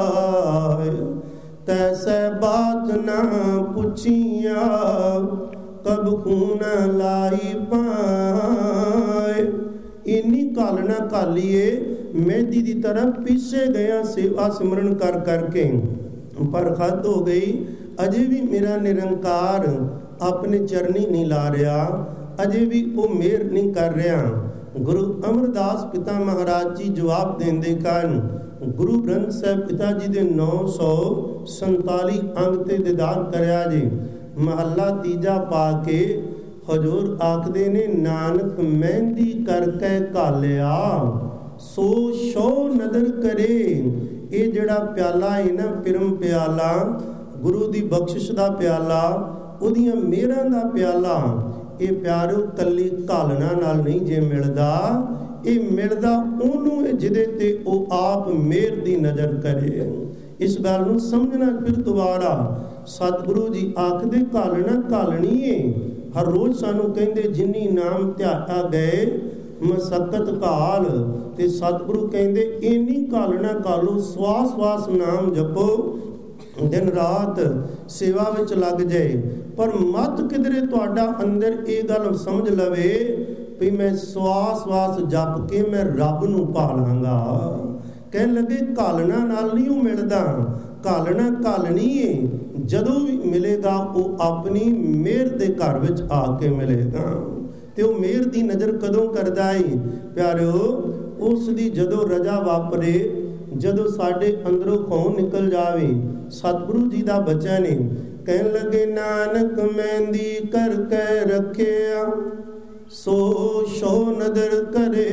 ਤੈਸੇ ਬਾਤ ਨਾ ਪੁੱਛੀਆਂ, ਕਬ ਖੂਨ ਲਾਈ ਪਾਏ। ਇੰਨੀ ਘਾਲਣਾ ਘਾਲੀਏ ਮਹਿੰਦੀ ਦੀ ਤਰ੍ਹਾਂ ਪੀਸੇ ਗਿਆ ਸੇਵਾ ਸਿਮਰਨ ਕਰ ਕਰਕੇ, ਪਰ ਹੱਦ ਹੋ ਗਈ। ਅਜੇ ਵੀ ਮੇਰਾ ਨਿਰੰਕਾਰ ਆਪਣੇ ਚਰਨੀ ਨਹੀਂ ਲਾ ਰਿਹਾ, ਅਜੇ ਵੀ ਉਹ ਮਿਹਰ ਨਹੀਂ ਕਰ ਰਿਹਾ। ਗੁਰੂ ਅਮਰਦਾਸ ਪਿਤਾ ਮਹਾਰਾਜ ਜੀ ਜਵਾਬ ਦਿੰਦੇ ਹਨ। ਗੁਰੂ ਗ੍ਰੰਥ ਸਾਹਿਬ ਪਿਤਾ ਜੀ ਦੇ 947 ਅੰਗ ਤੇ ਦੀਦਾਰ ਕਰਿਆ ਜੀ। ਮਹੱਲਾ ਤੀਜਾ ਪਾ ਕੇ ਹਜ਼ੂਰ ਆਖਦੇ ਨੇ, ਨਾਨਕ ਮਹਿੰਦੀ ਕਰਕੇ ਘਾਲਿਆ, ਸੋ ਸ਼ੋ ਨਦਰ ਕਰੇ। ਇਹ ਜਿਹੜਾ ਪਿਆਲਾ ਹੈ ਨਾ, ਪਿਰਮ ਪਿਆਲਾ, ਗੁਰੂ ਦੀ ਬਖਸ਼ਿਸ਼ ਦਾ ਪਿਆਲਾ, ਉਹਦੀਆਂ ਮਿਹਰਾਂ ਦਾ ਪਿਆਲਾ, ਇਹ ਪਿਆਰੋ ਕੱਲੀ ਘਾਲਣਾ ਨਾਲ ਨਹੀਂ ਜੇ ਮਿਲਦਾ, ਇਹ ਮਿਲਦਾ ਉਹਨੂੰ ਹੈ ਜਿਹਦੇ ਤੇ ਉਹ ਆਪ ਮਿਹਰ ਦੀ ਨਜ਼ਰ ਕਰੇ। ਇਸ ਗੱਲ ਨੂੰ ਸਮਝਣਾ ਫਿਰ ਦੁਬਾਰਾ। ਸਤਿਗੁਰੂ ਜੀ ਆਖਦੇ ਘਾਲਣਾ ਘਾਲਣੀ ਏ। ਹਰ ਰੋਜ਼ ਸਾਨੂੰ ਕਹਿੰਦੇ, ਜਿਨੀ ਨਾਮ ਧਿਆਤਾ ਗਏ ਮਸਕਤ ਘਾਲ। ਤੇ ਸਤਿਗੁਰੂ ਕਹਿੰਦੇ, ਇੰਨੀ ਘਾਲਣਾ ਘਾਲੋ, ਸਵਾਸ ਸਵਾਸ ਨਾਮ ਜਪੋ, ਦਿਨ ਰਾਤ ਸੇਵਾ ਵਿੱਚ ਲੱਗ ਜਾਏ। ਪਰ ਮਤ ਕਿਧਰੇ ਤੁਹਾਡਾ ਅੰਦਰ ਇਹ ਗੱਲ ਸਮਝ ਲਵੇ ਵੀ ਮੈਂ ਸਵਾਸ ਸਵਾਸ ਜਪ ਕੇ ਮੈਂ ਰੱਬ ਨੂੰ ਪਾ ਲਾਂਗਾ। ਕਹਿਣ ਲੱਗੇ, ਘਾਲਣਾ ਨਾਲ ਨਹੀਂ ਉਹ ਮਿਲਦਾ, ਘਾਲਣਾ ਘਾਲਣੀ ਏ। ਜਦੋਂ ਵੀ ਮਿਲੇਗਾ ਉਹ ਆਪਣੀ ਮਿਹਰ ਦੇ ਘਰ ਵਿੱਚ ਆ ਕੇ ਮਿਲੇਗਾ। ਤੇ ਉਹ ਮਿਹਰ ਦੀ ਨਜ਼ਰ ਕਦੋਂ ਕਰਦਾ ਏ ਪਿਆਰਿਓ? ਉਸ ਦੀ ਜਦੋਂ ਰਜਾ ਵਾਪਰੇ, ਜਦੋਂ ਸਾਡੇ ਅੰਦਰੋਂ ਖੂਨ ਨਿਕਲ ਜਾਵੇ। ਸਤਿਗੁਰੂ ਜੀ ਦਾ ਬਚਨ ਹੈ, ਕਹਿਣ ਲੱਗੇ, ਨਾਨਕ ਮਹਿੰਦੀ ਕਰਕੇ ਰੱਖਿਆ, ਸੋ ਸ਼ੋ ਨਦਰ ਕਰੇ।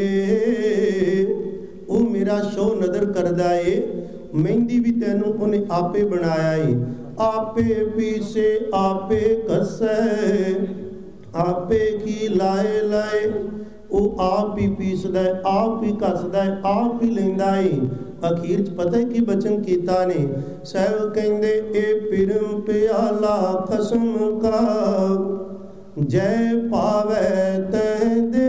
ਉਹ ਮੇਰਾ ਸ਼ੋ ਨਦਰ ਕਰਦਾ ਏ। ਮਹਿੰਦੀ ਵੀ ਤੈਨੂੰ ਉਹਨੇ ਆਪੇ ਬਣਾਇਆ ਏ, ਆਪੇ ਪੀਸੇ ਆਪੇ ਕੱਸੇ, ਆਪੇ ਕੀ ਲਾਏ ਲਾਏ। ਉਹ ਆਪ ਹੀ ਪੀਸਦਾ, ਆਪ ਹੀ ਕੱਸਦਾ, ਆਪ ਹੀ ਲੈਂਦਾ ਏ। ਅਖੀਰ 'ਚ ਪਤਾ ਕੀ ਬਚਨ ਕੀਤਾ ਨੇ? ਸਾਹਿਬ ਕਹਿੰਦੇ, ਇਹ ਪਿਰਮ ਪਿਆਲਾ ਖਸਮ ਕਾ, ਜੈ ਪਾਵੇ ਤੈ ਦੇ।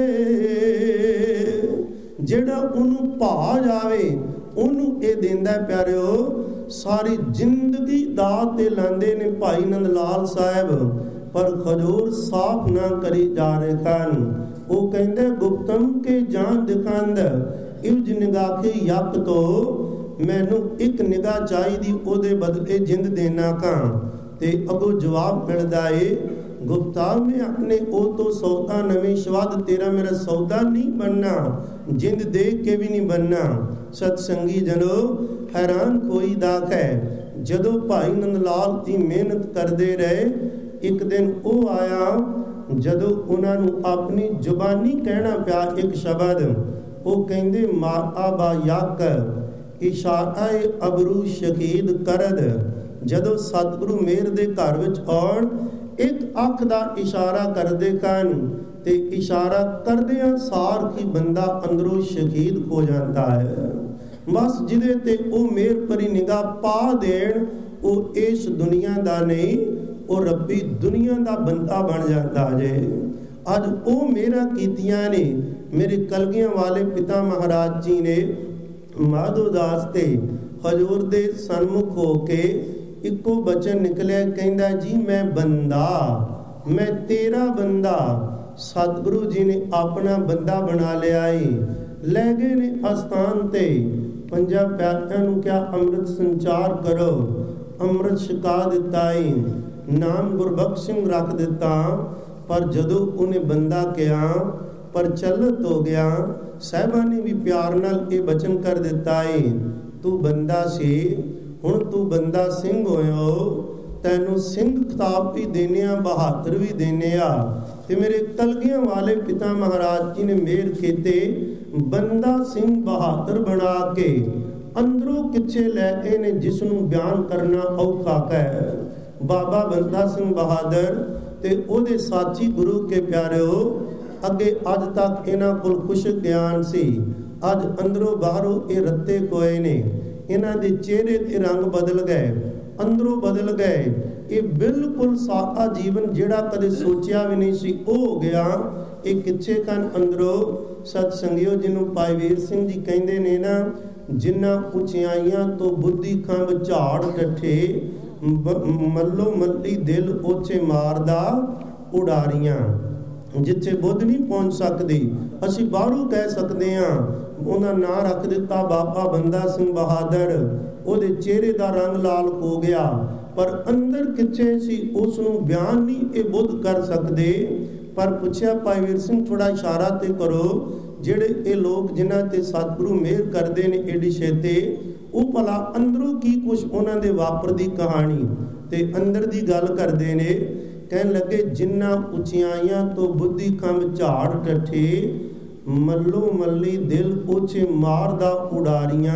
ਜਿਹੜਾ ਉਹਨੂੰ ਭਾ ਜਾਵੇ ਉਹਨੂੰ ਇਹ ਦਿੰਦਾ ਪਿਆਰਿਓ। ਸਾਰੀ ਜ਼ਿੰਦਗੀ ਦਾਤ ਤੇ ਲਾਂਦੇ ਨੇ ਭਾਈ ਨੰਦ ਲਾਲ ਸਾਹਿਬ, ਪਰ ਖਜੂਰ ਸਾਫ ਨਾ ਕਰੀ ਜਾ ਰਹੇ ਹਨ। ਉਹ ਕਹਿੰਦੇ, ਗੁਪਤਮ ਕੇ ਜਾਨ ਦਿਖਾਂਦ, ਇਵਜ ਨਿਗਾਹ ਕੇ ਯਕ ਤੋਂ ਮੈਨੂੰ ਇੱਕ ਨਿਗਾਹ ਚਾਹੀਦੀ, ਉਹਦੇ ਬਦਲੇ ਜਿੰਦ ਦੇਣਾ ਕਾਂ। ਤੇ ਅੱਗੋਂ ਜਵਾਬ ਮਿਲਦਾ ਏ, ਗੁਪਤਾ ਮੈਂ ਆਪਣੇ ਉਹ ਤੋਂ ਸੌਦਾ ਨਵੇਂ ਸ਼ਵਾਦ, ਤੇਰਾ ਮੇਰਾ ਸੌਦਾ ਨਹੀਂ ਬਣਨਾ, ਜਿੰਦ ਦੇਖ ਕੇ ਵੀ ਨਹੀਂ ਬਣਨਾ। ਸਤ ਸੰਗੀ ਜਨੋ, ਹੈਰਾਨ ਕੋਈ ਦਾਖ ਹੈ। ਜਦੋਂ ਭਾਈ ਨੰਦ ਲਾਲ ਦੀ ਮਿਹਨਤ ਕਰਦੇ ਰਹੇ, ਇੱਕ ਦਿਨ ਉਹ ਆਇਆ, ਜਦੋਂ ਉਹਨਾਂ ਨੂੰ ਆਪਣੀ ਜ਼ੁਬਾਨੀ ਕਹਿਣਾ ਪਿਆ ਇੱਕ ਸ਼ਬਦ। ਉਹ ਕਹਿੰਦੇ, ਮਾਤਾ ਬਾ ਯਕ ਇਸ਼ਾਰਾ ਅਬਰੂ ਸ਼ਹੀਦ ਕਰਦ। ਜਦੋਂ ਸਤਿਗੁਰੂ ਮਿਹਰ ਦੇ ਘਰ ਵਿੱਚ ਆਉਣ, ਇੱਕ ਅੱਖ ਦਾ ਇਸ਼ਾਰਾ ਕਰਦੇ ਹਨ, ਤੇ ਇਸ਼ਾਰਾ ਕਰਦਿਆਂ ਸਾਰ ਹੀ ਬੰਦਾ ਅੰਦਰੋਂ ਸ਼ਹੀਦ ਹੋ ਜਾਂਦਾ ਹੈ। बस जिदे ते ओ मेहर भरी निगाह पा देण, ओ इस दुनिया दा नहीं, ओ रब्बी दुनिया दा बंदा बन जाता जे। अज ओ मेरा कीतियां ने मेरे कलगियां वाले पिता महाराज जी ने माधोदास ते हजूर दे सन्मुख हो के इको बचन निकलिया, कहंदा जी मैं बंदा, मैं तेरा बंदा। सतगुरु जी ने अपना बंदा बना लिया है। लै गए ने अस्थान ते, पंजा प्यारियां नूं क्या अमृत संचार करो, अमृत छका दिता है, नाम गुरबख्श सिंह रख दिता। पर जदों उन्हें बंदा किया प्रचलित हो गया, साहिबां ने भी प्यार नाल ये बचन कर दिता है, तू बंदा सी हुण तू बंदा सिंह होयो, तैनू सिंह खिताब भी देने आ, बहादुर भी देने आ। ते मेरे कलगियां वाले पिता महाराज जी ने मेहर कीते, बंदा सिंह बहादुर बना के अंदरों किच्छे लै गए ने, जिसनू बयान करना औखा है। बाबा बंदा सिंह बहादुर ते ओदे साथी गुरु के प्यारिओ, अगे अज तक इन्हां कोल खुश ज्ञान सी, अज अंदरों बाहरों ये रत्ते कोए ने, इन्हां दे चेहरे ते रंग बदल गए, अंदरों बदल गए। ये बिल्कुल सादा जीवन जिहड़ा कदे सोचिया भी नहीं सी ओ हो गया। ये किच्छे कन अंदरों सतसंगियो जिन्हों भाई वीर सिंह जी कहंदे ने ना, जिन्ना उचियाइयां तो बुद्धि खंभ झाड़ टठे, मल्लो मल्ली दिल ओछे मारदा उडारियां। जिथे बुद्ध नहीं पहुंच सकती, असी बाहरों कह सकते हाँ। उन्हें नां रख दिता बाबा बंदा सिंह बहादुर, ओदे चेहरे का रंग लाल हो गया, पर अंदर किच्छे सी उसनू बयान नहीं ये बुद्ध कर सकते। पर पुछया भाई वीर सिंह थोड़ा इशारा ते करो, जेड़े ये लोग जिन्हां ते सतगुरु मेहर करते ने एडी छेते, वो भला अंदरों की कुछ उन्हां दे वापरदी कहानी ते अंदर दी गल करते ने। कहन लगे जिन्ना उचियाइयां तो बुद्धि खंभ झाड़ टठे, मल्लो मल्ली दिल ओछे मारदा उडारियां,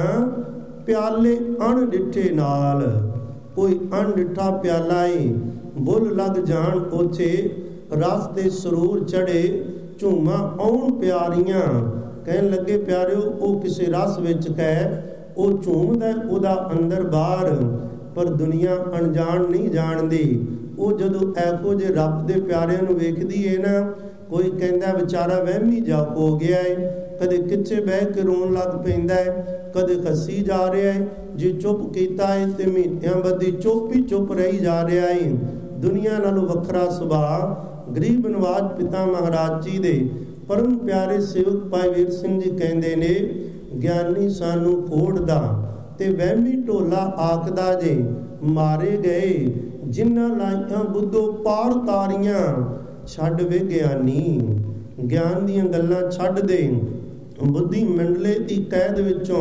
प्याले अणडिठे नाल। कोई अणडिठा प्याला है, बुल लग जान ओछे, रस ते सरूर चढ़े, झूमा आउण प्यारियां। कहन लगे प्यारिओ वो किसी रस विच कह, वो झूमदा ओदा अंदर बाहर, पर दुनिया अनजान नहीं जानदी। वो जदों ऐहो जे रब दे प्यारिਆਂ ਨੂੰ ਵੇਖਦੀ है ना, कोई कहता बेचारा वहमी जा हो गया है, कदे किच्छे बह के रोन लग पैंदा है, कदे हसी जा रहा है, जे चुप कीता है ते महीनियां बदी चुप ही चुप रही जा रहा है। दुनिया नालों वखरा सुभाव गरीब नवाज पिता महाराज जी दे परम प्यारे सेवक भाई वीर सिंह जी कहंदे ने, ज्ञानी सानू खोड़दा ते वहमी ढोला आखदा जे, मारे गए जिन्हां लाइयां बुद्धो पार तारियां, छड्ड वे ज्ञानी ज्ञान दीयां गल्लां छड्ड दे। बुद्धि मंडले दी कैद विचों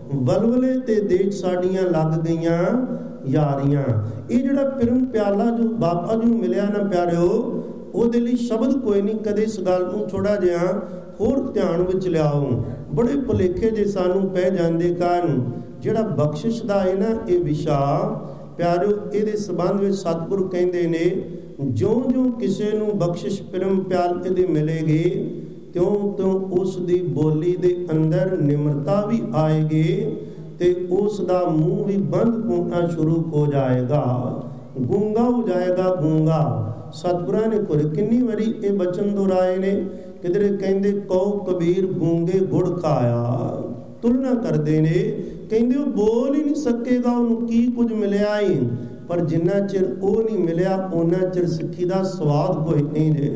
वलवले ते देश साड़ियां लग गईयां यारियां। ये जिहड़ा पिरम प्याला जो बाबा जी मिलिया ना प्यारिओ, ਉਹਦੇ ਲਈ ਸ਼ਬਦ ਕੋਈ ਨਹੀਂ। ਕਦੇ ਇਸ ਗੱਲ ਨੂੰ ਥੋੜਾ ਜਿਹਾ ਹੋਰ ਧਿਆਨ ਵਿੱਚ ਲਿਆਓ। ਬੜੇ ਭੁਲੇਖੇ ਜੇ ਸਾਨੂੰ ਪੈ ਜਾਂਦੇ ਕਾਰਨ ਜਿਹੜਾ ਬਖਸ਼ਿਸ਼ ਦਾ ਹੈ ਨਾ ਇਹ ਵਿਸ਼ਾ ਪਿਆਰਿਓ, ਇਹਦੇ ਸੰਬੰਧ ਵਿੱਚ ਸਤਿਗੁਰੂ ਕਹਿੰਦੇ ਨੇ, ਜਿਉਂ-ਜਿਉਂ ਕਿਸੇ ਨੂੰ ਬਖਸ਼ਿਸ਼ ਪ੍ਰੇਮ ਪਿਆਰ ਇਹਦੇ ਮਿਲੇਗੀ, ਤਿਉਂ-ਤਿਉਂ ਉਸ ਦੀ ਬੋਲੀ ਦੇ ਅੰਦਰ ਨਿਮਰਤਾ ਵੀ ਆਏਗੀ ਤੇ ਉਸ ਦਾ ਮੂੰਹ ਵੀ ਬੰਦ ਹੋਣਾ ਸ਼ੁਰੂ ਹੋ ਜਾਏਗਾ, ਗੂੰਗਾ ਹੋ ਜਾਏਗਾ, ਗੂੰਗਾ। ਸਤਿਗੁਰਾਂ ਨੇ ਕੋਲ ਕਿੰਨੀ ਵਾਰੀ ਇਹ ਬਚਨ ਦੁਹਰਾਏ ਨੇ। ਕਿਧਰੇ ਕਹਿੰਦੇ ਕਉ ਕਬੀਰ ਗੂੰਗੇ ਗੁੜ ਖਾਇਆ, ਤੁਲਨਾ ਕਰਦੇ ਨੇ, ਕਹਿੰਦੇ ਉਹ ਬੋਲ ਹੀ ਨਹੀਂ ਸਕੇਗਾ, ਉਹਨੂੰ ਕੀ ਕੁਝ ਮਿਲਿਆ ਏ। ਪਰ ਜਿੰਨਾ ਚਿਰ ਉਹ ਨਹੀਂ ਮਿਲਿਆ ਉਹਨਾਂ ਚਿਰ ਸਿੱਖੀ ਦਾ ਸਵਾਦ ਕੋਈ ਨਹੀਂ ਜੇ।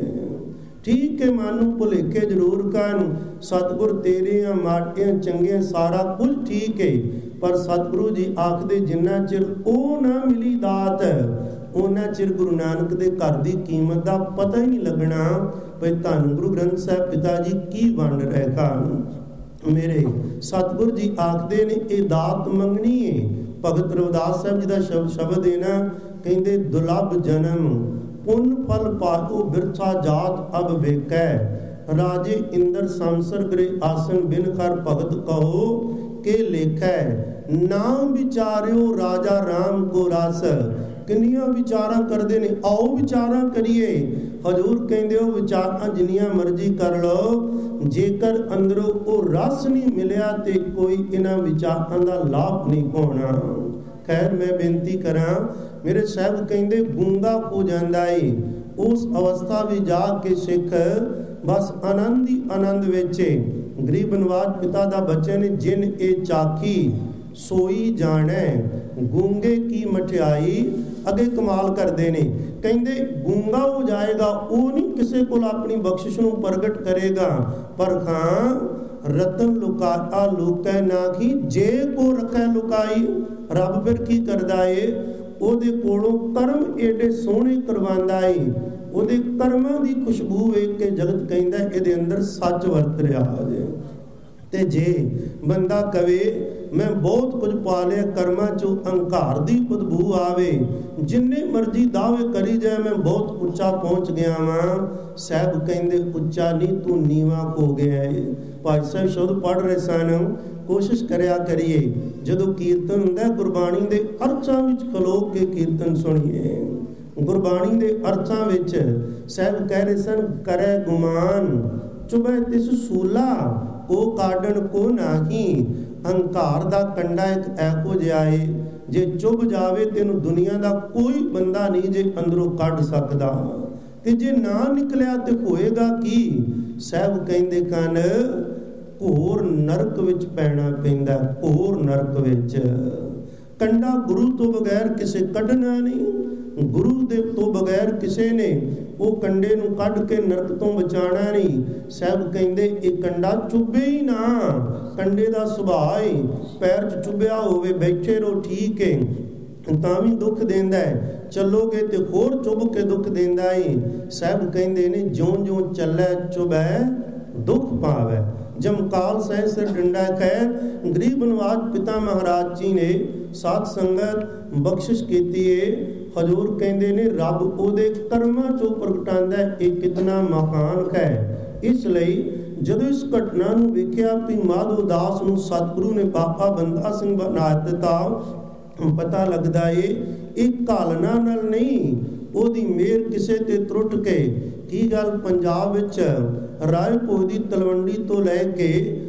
ਠੀਕ ਹੈ, ਮਾਨੂੰ ਭੁਲੇਖੇ ਜ਼ਰੂਰ ਕਰਨ, ਸਤਿਗੁਰ ਤੇਰੇ ਆ ਮਾਟੀਆਂ ਚੰਗੇ ਸਾਰਾ ਕੁਝ ਠੀਕ ਹੈ, ਪਰ ਸਤਿਗੁਰੂ ਜੀ ਆਖਦੇ ਜਿੰਨਾ ਚਿਰ ਉਹ ਨਾ ਮਿਲੀ ਦਾਤ ਉਹਨਾਂ ਚਿਰ ਗੁਰੂ ਨਾਨਕ ਦੇ ਘਰ ਦੀ ਕੀਮਤ ਦਾ ਪਤਾ ਹੀ ਨਹੀਂ ਲੱਗਣਾ। ਭਈ ਧੰਨ ਗੁਰੂ ਗ੍ਰੰਥ ਸਾਹਿਬ ਪਿਤਾ ਜੀ ਕੀ ਵੰਡ ਰਹੇ ਹਨ। ਮੇਰੇ ਸਤਿਗੁਰ ਜੀ ਆਖਦੇ ਨੇ ਇਹ ਦਾਤ ਮੰਗਣੀ ਹੈ। ਭਗਤ ਰਵਿਦਾਸ ਸਾਹਿਬ ਜੀ ਦਾ ਸ਼ਬਦ ਹੈ ਨਾ, ਕਹਿੰਦੇ ਦੁਲਭ ਜਨਮ ਪੁੰਨ ਫਲ ਪਾਤੋ ਬਿਰਥਾ ਜਾਤ ਅਬ ਵੇਕੈ, ਰਾਜੇ ਇੰਦਰ ਸੰਸਰ ਗ੍ਰਹਿ ਆਸਨ ਬਿਨ ਕਰ ਭਗਤ ਕਹੋ ਕੇ ਲੇਖੈ, ਨਾਮ ਵਿਚਾਰਿਓ ਰਾਜਾ ਰਾਮ ਕੋ ਰਸ, ਕਿੰਨੀਆਂ ਵਿਚਾਰਾਂ ਕਰਦੇ ਨੇ। ਆਓ ਵਿਚਾਰਾਂ ਕਰੀਏ। ਹਜ਼ੂਰ ਕਹਿੰਦੇ ਹੋ ਵਿਚਾਰਾਂ ਜਿੰਨੀਆਂ ਮਰਜ਼ੀ ਕਰ ਲਓ, ਜੇਕਰ ਅੰਦਰੋਂ ਉਹ ਰਸ ਨਹੀਂ ਮਿਲਿਆ ਤੇ ਕੋਈ ਇਹਨਾਂ ਵਿਚਾਰਾਂ ਦਾ ਲਾਭ ਨਹੀਂ ਹੋਣਾ। ਖੈਰ ਮੈਂ ਬੇਨਤੀ ਕਰਾਂ, ਮੇਰੇ ਸਾਹਿਬ ਕਹਿੰਦੇ ਗੂੰਗਾ ਹੋ ਜਾਂਦਾ ਏ। ਉਸ ਅਵਸਥਾ ਵਿੱਚ ਜਾ ਕੇ ਸਿੱਖ ਬਸ ਆਨੰਦ ਹੀ ਆਨੰਦ ਵਿੱਚ। ਗਰੀਬ ਨਵਾਜ ਪਿਤਾ ਦਾ ਬਚਨ ਨੇ, ਜਿਨ ਇਹ ਚਾਖੀ ਸੋਈ ਜਾਣੈ, ਗੂੰਗੇ ਕੀ ਮਠਿਆਈ। ਅੱਗੇ ਕਮਾਲ ਕਰਦੇ ਨੇ, ਕਹਿੰਦੇ ਗੂੰਗਾ ਹੋ ਜਾਏਗਾ, ਉਹ ਨਹੀਂ ਕਿਸੇ ਕੋਲ ਆਪਣੀ ਬਖਸ਼ਿਸ਼ ਨੂੰ ਪ੍ਰਗਟ ਕਰੇਗਾ, ਪਰ ਹਾਂ ਰਤਨ ਲੁਕਾਇਆ ਲੁਕੈ ਨਾਖੀ, ਜੇ ਕੋ ਰੱਖੈ ਲੁਕਾਈ। ਰੱਬ ਫਿਰ ਕੀ ਕਰਦਾ ਏ, ਉਹਦੇ ਕੋਲੋਂ ਕਰਮ ਏਡੇ ਸੋਹਣੇ ਕਰਵਾਉਂਦਾ ਏ। ਉਹਦੇ ਕਰਮਾਂ ਦੀ ਖੁਸ਼ਬੂ ਵੇਖ ਕੇ ਜਗਤ ਕਹਿੰਦਾ ਇਹਦੇ ਅੰਦਰ ਸੱਚ ਵਰਤ ਰਿਹਾ ਜੇ। ਤੇ ਜੇ ਬੰਦਾ ਕਵੇ ਮੈਂ ਬਹੁਤ ਕੁਝ ਪਾ ਲਿਆ, ਕਰਮਾਂ ਚੋਂ ਅਹੰਕਾਰ ਦੀ ਬਦਬੂ ਆਵੇ, ਜਿੰਨੇ ਮਰਜ਼ੀ ਦਾਅਵੇ ਕਰੀ ਜਾਏ ਮੈਂ ਬਹੁਤ ਉੱਚਾ ਪਹੁੰਚ ਗਿਆ ਵਾਂ, ਸਾਹਿਬ ਕਹਿੰਦੇ ਉੱਚਾ ਨਹੀਂ ਤੂੰ ਨੀਵਾਂ ਹੋ ਗਿਆ ਏ। ਭਾਈ ਸਾਹਿਬ ਸ਼ਬਦ ਪੜ੍ਹ ਰਹੇ ਸਨ, ਕੋਸ਼ਿਸ਼ ਕਰਿਆ ਕਰੀਏ ਜਦੋਂ ਕੀਰਤਨ ਹੁੰਦਾ ਗੁਰਬਾਣੀ ਦੇ ਅਰਥਾਂ ਵਿੱਚ ਖਲੋ ਕੇ ਕੀਰਤਨ ਸੁਣੀਏ। ਗੁਰਬਾਣੀ ਦੇ ਅਰਥਾਂ ਵਿੱਚ ਸਾਹਿਬ ਕਹਿ ਰਹੇ ਸਨ, ਕਰੈ ਗੁਮਾਨ ਚੁਬੈ ਤਿਸ ਸੂਲਾ, ਕੋ ਕਾਢਣ ਕੋ ਨਾਹੀ। ਅਹੰਕਾਰ ਦਾ ਕੰਡਾ ਇੱਕ ਐਕੋ ਜਿਹਾ ਏ, ਜੇ ਚੁੱਭ ਜਾਵੇ ਤੈਨੂੰ ਦੁਨੀਆ ਦਾ ਕੋਈ ਬੰਦਾ ਨਹੀਂ ਜੇ ਅੰਦਰੋਂ ਕੱਢ ਸਕਦਾ, ਤੇ ਜੇ ਨਾ ਨਿਕਲਿਆ ਤੇ ਹੋਏਗਾ ਕੀ। ਸਾਹਿਬ ਕਹਿੰਦੇ ਕਨ ਘੋਰ ਨਰਕ ਵਿੱਚ ਪੈਣਾ ਪੈਂਦਾ, ਘੋਰ ਨਰਕ ਵਿੱਚ। ਕੰਡਾ ਗੁਰੂ ਤੋਂ ਬਗੈਰ ਕਿਸੇ ਕੱਢਣਾ ਨਹੀਂ, ਗੁਰੂ ਦੇ ਤੋਂ ਬਗੈਰ ਕਿਸੇ ਨੇ ਉਹ ਕੰਡੇ ਨੂੰ ਕੱਢ ਕੇ ਨਰਕ ਤੋਂ ਬਚਾਉਣਾ ਨਹੀਂ। ਸਾਹਿਬ ਕਹਿੰਦੇ ਇਹ ਕੰਡਾ ਚੁੱਭੇ ਹੀ ਨਾ, ਕੰਡੇ ਦਾ ਸੁਭਾਅ ਹੀ ਪੈਰ 'ਚ ਚੁੱਭਿਆ ਹੋਵੇ, ਬੈਠੇ ਰਹੋ ਠੀਕ ਹੈ, ਤਾਂ ਵੀ ਦੁੱਖ ਦਿੰਦਾ ਹੈ, ਚੱਲੋਗੇ ਤੇ ਹੋਰ ਚੁੱਭ ਕੇ ਦੁੱਖ ਦਿੰਦਾ ਏ। ਸਾਹਿਬ ਕਹਿੰਦੇ ਨੇ ਜਿਉਂ ਜਿਉਂ ਚੱਲੈ ਚੁਭੈ ਦੁੱਖ ਪਾਵੈ, ਜਮਕਾਲ ਸਹਿ ਸਿਰ ਡੰਡਾ। ਖੈਰ ਗਰੀਬ ਨਵਾਜ ਪਿਤਾ ਮਹਾਰਾਜ ਜੀ ਨੇ ਸਾਧ ਸੰਗਤ ਬਖਸ਼ਿਸ਼ ਕੀਤੀ ਏ। ਹਜ਼ੂਰ ਕਹਿੰਦੇ ਨੇ ਰੱਬ ਉਹਦੇ ਕਰਮਾਂ ਚੋਂ ਪ੍ਰਗਟਾਉਂਦਾ, ਇਹ ਕਿਤਨਾ ਮਹਾਨ ਹੈ। ਇਸ ਲਈ ਜਦੋਂ ਇਸ ਘਟਨਾ ਨੂੰ ਵੇਖਿਆ ਵੀ ਮਾਧੋ ਦਾਸ ਨੂੰ ਸਤਿਗੁਰੂ ਨੇ ਬਾਬਾ ਬੰਦਾ ਸਿੰਘ ਬਣਾ ਦਿੱਤਾ, ਪਤਾ ਲੱਗਦਾ ਏ ਇਹ ਘਾਲਣਾ ਨਾਲ ਨਹੀਂ, ਉਹਦੀ ਮਿਹਰ ਕਿਸੇ ਤੇ ਤਰੁੱਟ ਕੇ। ਕੀ ਗੱਲ, ਪੰਜਾਬ ਵਿੱਚ ਰਾਏ ਭੋਜ ਦੀ ਤਲਵੰਡੀ ਤੋਂ ਲੈ ਕੇ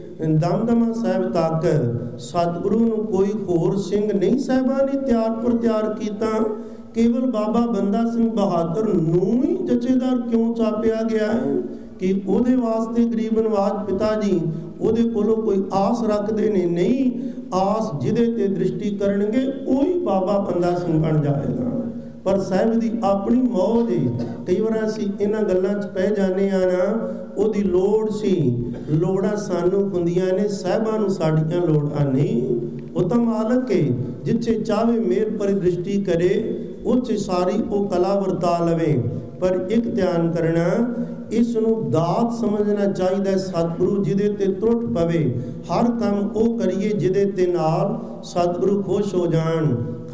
ਦਮਦਮਾ ਸਾਹਿਬ ਤੱਕ ਸਤਿਗੁਰੂ ਨੂੰ ਕੋਈ ਹੋਰ ਸਿੰਘ ਨਹੀਂ ਸਾਹਿਬਾਂ ਨੇ ਤਿਆਰ ਕੀਤਾ, ਕੇਵਲ ਬਾਬਾ ਬੰਦਾ ਸਿੰਘ ਬਹਾਦਰ ਨੂੰ ਹੀ ਜਥੇਦਾਰ ਕਿਉਂ ਚਾਪਿਆ ਗਿਆ ਹੈ ਕਿ ਉਹਦੇ ਵਾਸਤੇ ਗਰੀਬ ਨਵਾਜ ਪਿਤਾ ਜੀ ਉਹਦੇ ਕੋਲੋਂ ਕੋਈ ਆਸ ਰੱਖਦੇ ਨੇ? ਨਹੀਂ, ਆਸ ਜਿਹਦੇ ਤੇ ਦ੍ਰਿਸ਼ਟੀ ਕਰਨਗੇ ਉਹੀ ਬਾਬਾ ਬੰਦਾ ਸਿੰਘ ਬਣ ਜਾਏਗਾ। ਪਰ ਸਾਹਿਬ ਦੀ ਆਪਣੀ ਮੌਜ ਹੈ। ਕਈ ਵਾਰ ਅਸੀਂ ਇਹਨਾਂ ਗੱਲਾਂ 'ਚ ਪੈ ਜਾਂਦੇ ਆ ਨਾ, ਉਹਦੀ ਲੋੜ ਸੀ, ਲੋੜਾਂ ਸਾਨੂੰ ਹੁੰਦੀਆਂ ਨੇ, ਸਾਹਿਬਾਂ ਨੂੰ ਸਾਡੀਆਂ ਲੋੜਾਂ ਨਹੀਂ। ਉਹ ਤਾਂ ਮਾਲਕ ਹੈ, ਜਿੱਥੇ ਚਾਹੇ ਮਿਹਰ ਭਰੀ ਦ੍ਰਿਸ਼ਟੀ ਕਰੇ ਉੱਥੇ ਸਾਰੀ ਉਹ ਕਲਾ ਵਰਤਾ ਲਵੇ। ਪਰ ਇੱਕ ਧਿਆਨ ਕਰਨਾ, ਇਸ ਨੂੰ ਦਾਤ ਸਮਝਣਾ ਚਾਹੀਦਾ। ਸਤਿਗੁਰੂ ਜਿਹਦੇ ਤੇ ਤਰੁੱਟ ਪਵੇ, ਹਰ ਕੰਮ ਉਹ ਕਰੀਏ ਜਿਹਦੇ ਤੇ ਨਾਲ ਸਤਿਗੁਰੂ ਖੁਸ਼ ਹੋ ਜਾਣ।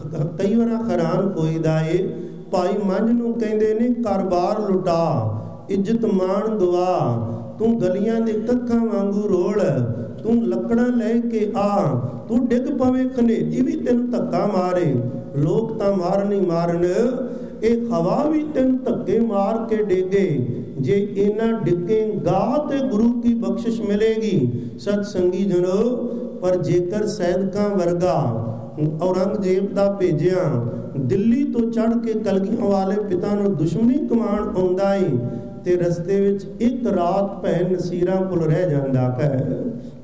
ਕਈ ਵਾਰ ਹੈਰਾਨ ਹੋਈਦਾ ਏ, ਭਾਈ ਮੰਝ ਨੂੰ ਕਹਿੰਦੇ ਨੇ ਘਰ-ਬਾਰ ਲੁਟਾ, ਇੱਜ਼ਤ ਮਾਣ ਗਵਾ, ਤੂੰ ਗਲੀਆਂ ਦੇ ਕੱਖਾਂ ਵਾਂਗੂ ਰੋਲ, ਤੂੰ ਲੱਕੜਾਂ ਲੈ ਕੇ ਆ, ਤੂੰ ਡਿੱਗ ਪਵੇ ਖਨੇਰੀ ਵੀ ਤੈਨੂੰ ਧੱਕਾ ਮਾਰੇ, ਲੋਕ ਤਾਂ ਮਾਰਨ ਹੀ ਮਾਰਨ, ਇਹ ਹਵਾ ਵੀ ਤੈਨੂੰ ਧੱਕੇ ਮਾਰ ਕੇ ਡੇਗੇ, ਜੇ ਇਹਨਾਂ ਡਿੱਗੇਗਾ ਤੇ ਗੁਰੂ ਕੀ ਬਖਸ਼ਿਸ਼ ਮਿਲੇਗੀ। ਸਤ ਸੰਗੀ ਜਨੋ, ਪਰ ਜੇਕਰ ਸੈਦਕਾਂ ਵਰਗਾ ਔਰੰਗਜ਼ੇਬ ਦਾ ਭੇਜਿਆ ਦਿੱਲੀ ਤੋਂ ਚੜ੍ਹ ਕੇ ਕਲਗੀਆਂ ਵਾਲੇ ਪਿਤਾ ਨੂੰ ਦੁਸ਼ਮਣੀ ਕਮਾਣ ਆਉਂਦਾ ਏ ਤੇ ਰਸਤੇ ਵਿੱਚ ਇੱਕ ਰਾਤ ਭੈਣ ਨਸੀਰਾਂ ਕੋਲ ਰਹਿ ਜਾਂਦਾ ਹੈ।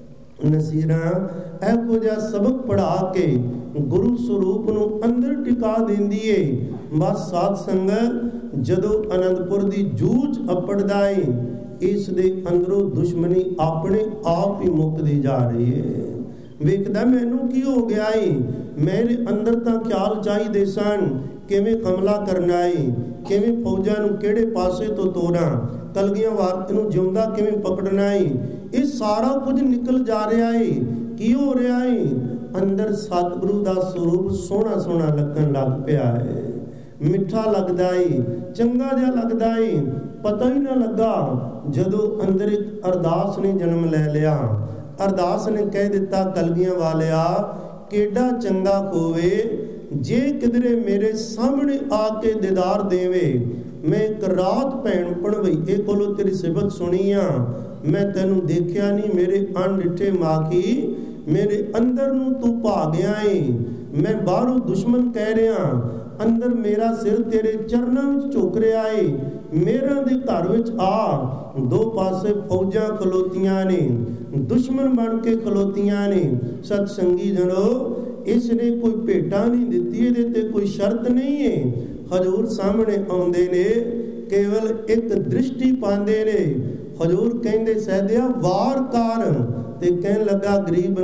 ਨਸੀਰਾਂ ਇਹੋ ਜਿਹਾ ਸਬਕ ਪੜ੍ਹਾ ਕੇ ਗੁਰੂ ਸਰੂਪ ਨੂੰ ਅੰਦਰ ਟਿਕਾ ਦਿੰਦੀ ਏ। ਬਸ ਸਾਧ ਸੰਗਤ ਜਦੋਂ ਅਨੰਦਪੁਰ ਦੀ ਜੂਝ ਅਪੜਦਾ ਏ, ਇਸ ਦੇ ਅੰਦਰੋਂ ਦੁਸ਼ਮਣੀ ਆਪਣੇ ਆਪ ਹੀ ਮੁੱਕਦੀ ਜਾ ਰਹੀ ਏ। ਵੇਖਦਾ ਮੈਨੂੰ ਕੀ ਹੋ ਗਿਆ ਏ, ਮੇਰੇ ਅੰਦਰ ਤਾਂ ਖਿਆਲ ਚਾਹੀਦੇ ਸਨ, ਕਿਵੇਂ ਹਮਲਾ ਕਰਨਾ ਏ, ਕਿਵੇਂ ਫੌਜਾਂ ਨੂੰ ਕਿਹੜੇ ਪਾਸੇ ਤੋਂ ਤੋੜਾਂ, ਕਲਗੀਆਂ ਵਾਲੇ ਨੂੰ ਜਿਉਂਦਾ ਕਿਵੇਂ ਪਕੜਨਾ ਏ, ਇਹ ਸਾਰਾ ਕੁਝ ਨਿਕਲ ਜਾ ਰਿਹਾ ਏ। ਕੀ ਹੋ ਰਿਹਾ ਏ? ਅੰਦਰ ਸਤਿਗੁਰੂ ਦਾ ਸਰੂਪ ਸੋਹਣਾ ਸੋਹਣਾ ਲੱਗਣ ਲੱਗ ਪਿਆ ਏ, ਮਿੱਠਾ ਲੱਗਦਾ ਏ, ਚੰਗਾ ਜਿਹਾ ਲੱਗਦਾ ਏ। ਪਤਾ ਹੀ ਨਾ ਲੱਗਾ ਜਦੋਂ ਅੰਦਰ ਇੱਕ ਅਰਦਾਸ ਨੇ ਜਨਮ ਲੈ ਲਿਆ। ਅਰਦਾਸ ਨੇ ਕਹਿ ਦਿੱਤਾ, ਕਲਗੀਆਂ ਵਾਲਿਆ ਕਿਹੜਾ ਚੰਗਾ ਹੋਵੇ जे किधरे मेरे सामने आके दीदार देवे, मैं एक रात भैन पढ़वई कोलों तेरी सिफत सुनी आ। मैं तेनू देखिया नहीं, मेरे अनडिठे माखी मेरे अंदर नू तू भा गया है। मैं बाहरों दुश्मन कह रहा, अंदर मेरा सिर तेरे चरणों में झुक रहा है। मेरा दे घर विच आ, दो पासे फौजां खलोतियां ने, दुश्मन बन के खलोतियां ने। सतसंगी जनो, इसने कोई भेटा नहीं दिती, इहदे ते कोई शर्त नहीं है। हजूर सामने आउंदे ने, केवल एक दृष्टि पांदे ने। हजूर कहंदे सैदिया वार कर, ते कहन लगा गरीब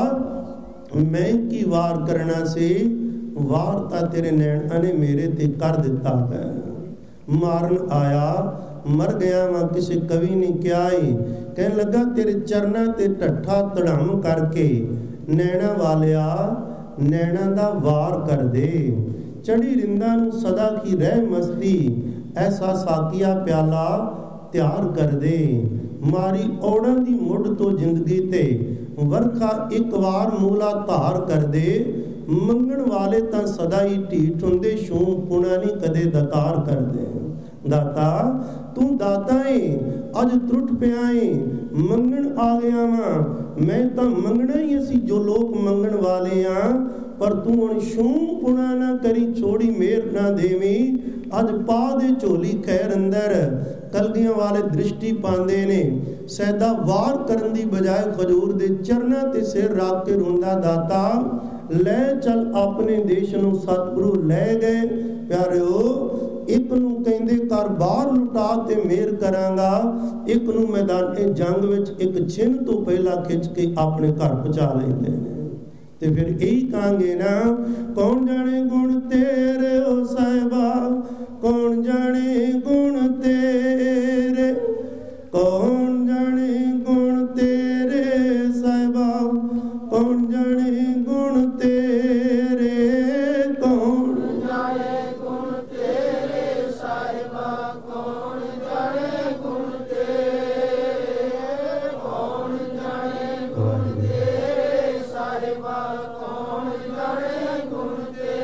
नवाज मैं की वार करना से, वार ता तेरे नैना ने मेरे ते कर दिता है। मारन आया मर गया वहां, किसी कवि ने क्या है। कहन लगा तेरे चरना ते ढट्ठा तड़म करके नैना वालिया नैना दा वार कर दे। चढ़ी रिंदा नू सदा की रह मस्ती, ऐसा साकिया प्याला त्यार कर दे। मारी औड़ां दी मुड़ तो जिंदगी ते वरखा एक वार मूला धार कर दे। मंगण वाले तां सदा ही ढीठ हुंदे, शूं पुणा नहीं कदे दकार कर दे। दाता तू दाता है, अज त्रुट पिया है, मंगण आ गया वा। मैं तां मंगना ही असी जो लोग मंगण वाले आ, पर तू हुण शूं पुणा ना करी, छोड़ी मेर ना देवी। अज पा दे झोली खैर अंदर। कलगियां वाले दृष्टि पांदे ने, सैदा वार करन दी बजाय खजूर दे चरना ते सिर रख के रोंदा, दाता ले चल अपने देश नूं। सतगुरु ले गए प्यारिओ, एक नूं कहंदे कर बाहर लुटा ते मेर करांगा, एक नूं मैदाने जंग विच एक छिन तो पहला खिंच के अपने घर पहुंचा लैंदे ने। ते फिर यही कहांगे ना, कौन जाने गुण तेरे ओ साहिबा, कौन जाने गुण तेरे, कौन जाने गुण तेरे साहिबा, कौन जाने गुण तेरे, कौन जाने गुण तेरे साहिबा, कौन जाने गुण तेरे, कौन जाने गुण तेरे साहिबा, कौन जाने गुण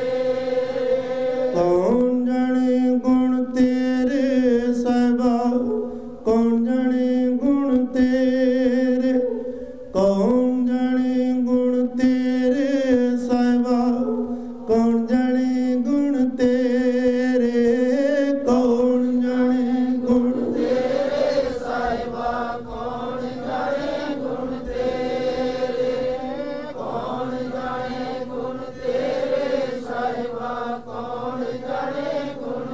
तेरे, कौन जाने गुण तेरे साहिबा, कौन जाने गुण तेरे, कौन जाने गुण तेरे साहिबा, कौन जाने गुण तेरे, कौन जाने गुण तेरे साहिबा, कौन जाने गुण तेरे, कौन जाने गुण तेरे साहिबा, कौन जाने गुण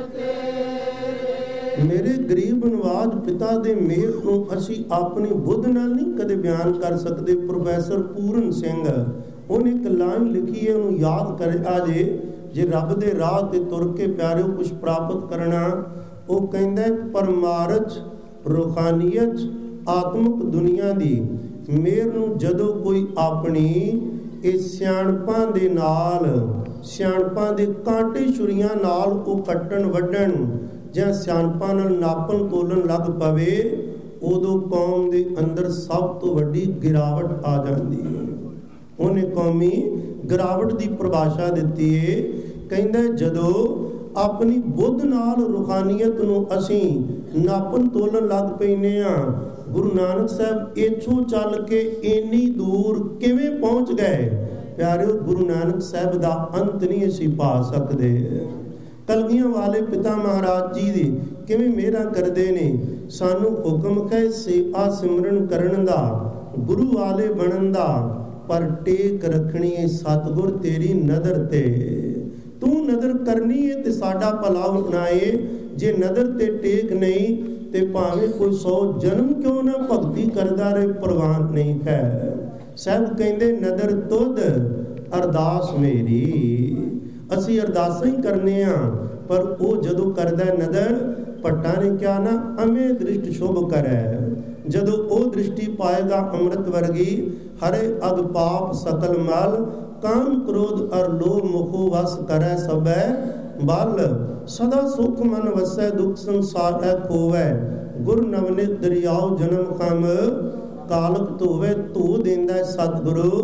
तेरे। मेरे गरीब नवाज पिता दे मेहर नूं असी अपनी बुद्ध नाल नहीं कदे बयान कर सकते। प्रोफैसर पूਰਨ सिंह ਉਹਨੇ एक लाइन लिखी है, ਉਹਨੂੰ याद करे जे रब दे राह ते तुर के प्यारिओ कुछ प्राप्त करना। वो कहंदा परमारथ रूहानियत आत्मक दुनिया दी मेहर नूं जदों कोई अपनी इस सियाणपां दे नाल, सियाणपां दे कांटे छुरियां नाल वो कट्टण वड्डण ਜਾਂ ਸਿਆਣਪਾਂ ਨਾਲ ਨਾਪਣ ਤੋਲਣ ਲੱਗ ਪਵੇ, ਉਦੋਂ ਕੌਮ ਦੇ ਅੰਦਰ ਸਭ ਤੋਂ ਵੱਡੀ ਗਿਰਾਵਟ ਆ ਜਾਂਦੀ ਹੈ। ਉਹਨੇ ਕੌਮੀ ਗਿਰਾਵਟ ਦੀ ਪਰਿਭਾਸ਼ਾ ਦਿੱਤੀ ਹੈ। ਕਹਿੰਦਾ ਜਦੋਂ ਆਪਣੀ ਬੁੱਧ ਨਾਲ ਰੂਹਾਨੀਅਤ ਨੂੰ ਅਸੀਂ ਨਾਪਣ ਤੋਲਣ ਲੱਗ ਪੈਨੇ ਆ। ਗੁਰੂ ਨਾਨਕ ਸਾਹਿਬ ਇੱਥੋਂ ਚੱਲ ਕੇ ਇੰਨੀ ਦੂਰ ਕਿਵੇਂ ਪਹੁੰਚ ਗਏ ਪਿਆਰਿਓ, ਗੁਰੂ ਨਾਨਕ ਸਾਹਿਬ ਦਾ ਅੰਤ ਨਹੀਂ ਅਸੀਂ ਪਾ ਸਕਦੇ। ਕਲਗੀਆਂ ਵਾਲੇ ਪਿਤਾ ਮਹਾਰਾਜ ਜੀ ਦੇ ਕਿਵੇਂ ਮਿਹਰਾਂ ਕਰਦੇ ਨੇ। ਸਾਨੂੰ ਹੁਕਮ ਹੈ ਸੇਵਾ ਸਿਮਰਨ ਕਰਨ ਦਾ, ਗੁਰੂ ਵਾਲੇ ਬਣਨ ਦਾ, ਪਰ ਟੇਕ ਰੱਖਣੀ ਹੈ ਸਤਿਗੁਰ ਤੇਰੀ ਨਦਰ ਤੇ। ਤੂੰ ਨਦਰ ਕਰਨੀ ਹੈ ਤੇ ਸਾਡਾ ਭਲਾ ਹੋਣਾ ਹੈ। ਜੇ ਨਦਰ ਤੇ ਟੇਕ ਨਹੀਂ ਤੇ ਭਾਵੇਂ ਕੋਈ 100 ਜਨਮ ਕਿਉਂ ਨਾ ਭਗਤੀ ਕਰਦਾ ਰਹੇ, ਪ੍ਰਵਾਨ ਨਹੀਂ ਹੈ। ਸਾਹਿਬ ਕਹਿੰਦੇ ਨਦਰ ਤੁਧ ਅਰਦਾਸ ਮੇਰੀ। ਅਸੀਂ ਅਰਦਾਸਾਂ ਹੀ ਕਰਨੇ ਆ, ਪਰ ਉਹ ਜਦੋਂ ਕਰਦਾ ਨਦਰ, ਭੱਟਾ ਨੇ ਕਿਹਾ ਨਾ ਅਮੇ ਦ੍ਰਿਸ਼ਟ ਸ਼ੁਭ ਕਰੈ। ਜਦੋਂ ਉਹ ਦ੍ਰਿਸ਼ਟੀ ਪਾਏਗਾ ਅੰਮ੍ਰਿਤ ਵਰਗੀ, ਹਰੇ ਅਗ ਪਾਪ ਸਕਲ ਮਲ, ਕਾਮ ਕ੍ਰੋਧ ਅਰ ਲੋਭ ਮੁਖੋ ਵਸ ਕਰੈ ਸਭੈ ਬਲ। ਸਦਾ ਸੁਖ ਮਨ ਵਸੈ ਦੁਖ ਸੰਸਾਰੈ ਖੋਵੈ, ਗੁਰ ਨਵਨਿਤ ਦਰਿਆਉ ਜਨਮ ਖਮ, ਕਾਲਕ ਧੋਵੇ ਧੋ ਦਿੰਦਾ ਸਤਿਗੁਰੂ,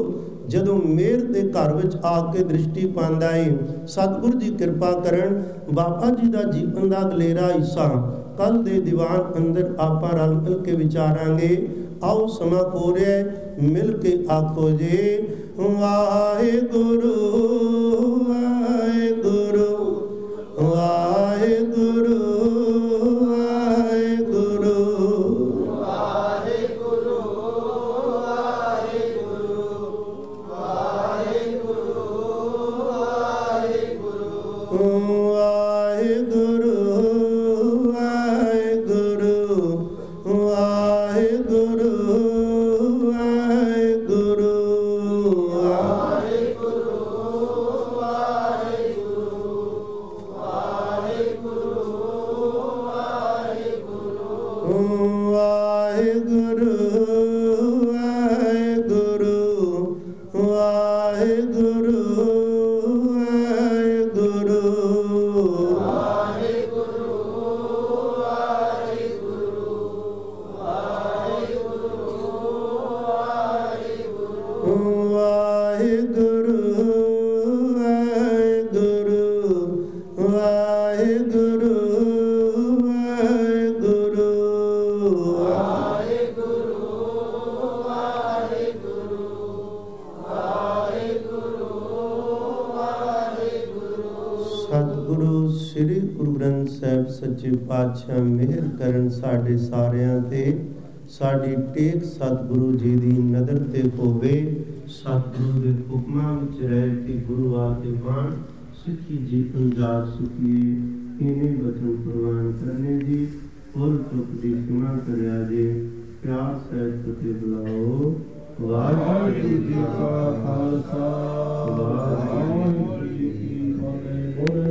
ਜਦੋਂ ਮੇਰ ਦੇ ਘਰ ਵਿੱਚ ਆ ਕੇ ਦ੍ਰਿਸ਼ਟੀ ਪਾਉਂਦਾ ਏ। ਸਤਿਗੁਰੂ ਜੀ ਕਿਰਪਾ ਕਰਨ। ਬਾਬਾ ਜੀ ਦਾ ਜੀਵਨ ਦਾ ਅਗਲੇਰਾ ਹਿੱਸਾ ਕੱਲ ਦੇ ਦੀਵਾਨ ਅੰਦਰ ਆਪਾਂ ਰਲ ਮਿਲ ਕੇ ਵਿਚਾਰਾਂਗੇ। ਆਓ ਸਮਾਂ ਹੋ ਰਿਹਾ, ਮਿਲ ਕੇ ਆਖੋ ਜੀ ਵਾਹਿਗੁਰੂ ਵਾਹਿਗੁਰੂ ਵਾਹਿਗੁਰੂ ਵਾਹਿਗੁਰੂ ਵਾਹਿਗੁਰੂ ਵਾਹਿਗੁਰੂ ਵਾਹਿਗੁਰੂ ਵਾਹਿਗੁਰੂ ਸੱਚੇ ਪਾਤਸ਼ਾਹ ਮਿਹਰ ਕਰਨ ਸਾਡੇ ਸਾਰਿਆਂ ਤੇ। ਸਾਡੀ ਟੇਕ ਸਤਿਗੁਰੂ ਜੀ ਦੀ ਨਜ਼ਰ ਤੇ ਹੋਵੇ। ਸਤਿਗੁਰੂ ਦੇ ਹੁਕਮਾਂ ਵਿੱਚ ਰਹਿ ਕੇ ਗੁਰੂ ਆ ਕੇ ਬਾਣ ਸਿੱਖੀ ਜੀਵਨ ਜਾਤ ਸੁਖੀਏ। ਇਵੇਂ ਬਚਨ ਪ੍ਰਵਾਨ ਕਰਨੇ ਜੀ। ਹੋਰ ਚੁੱਪ ਦੀ ਸਿਮਾ ਕਰਿਆ ਜੇ। ਪਿਆਰ ਸਹਿਤ ਤੇ ਬੁਲਾਓ। ਵਾਹਿਗੁਰੂ ਜੀ ਕਾ ਖਾਲਸਾ ਵਾਹਿਗੁਰੂ ਜੀ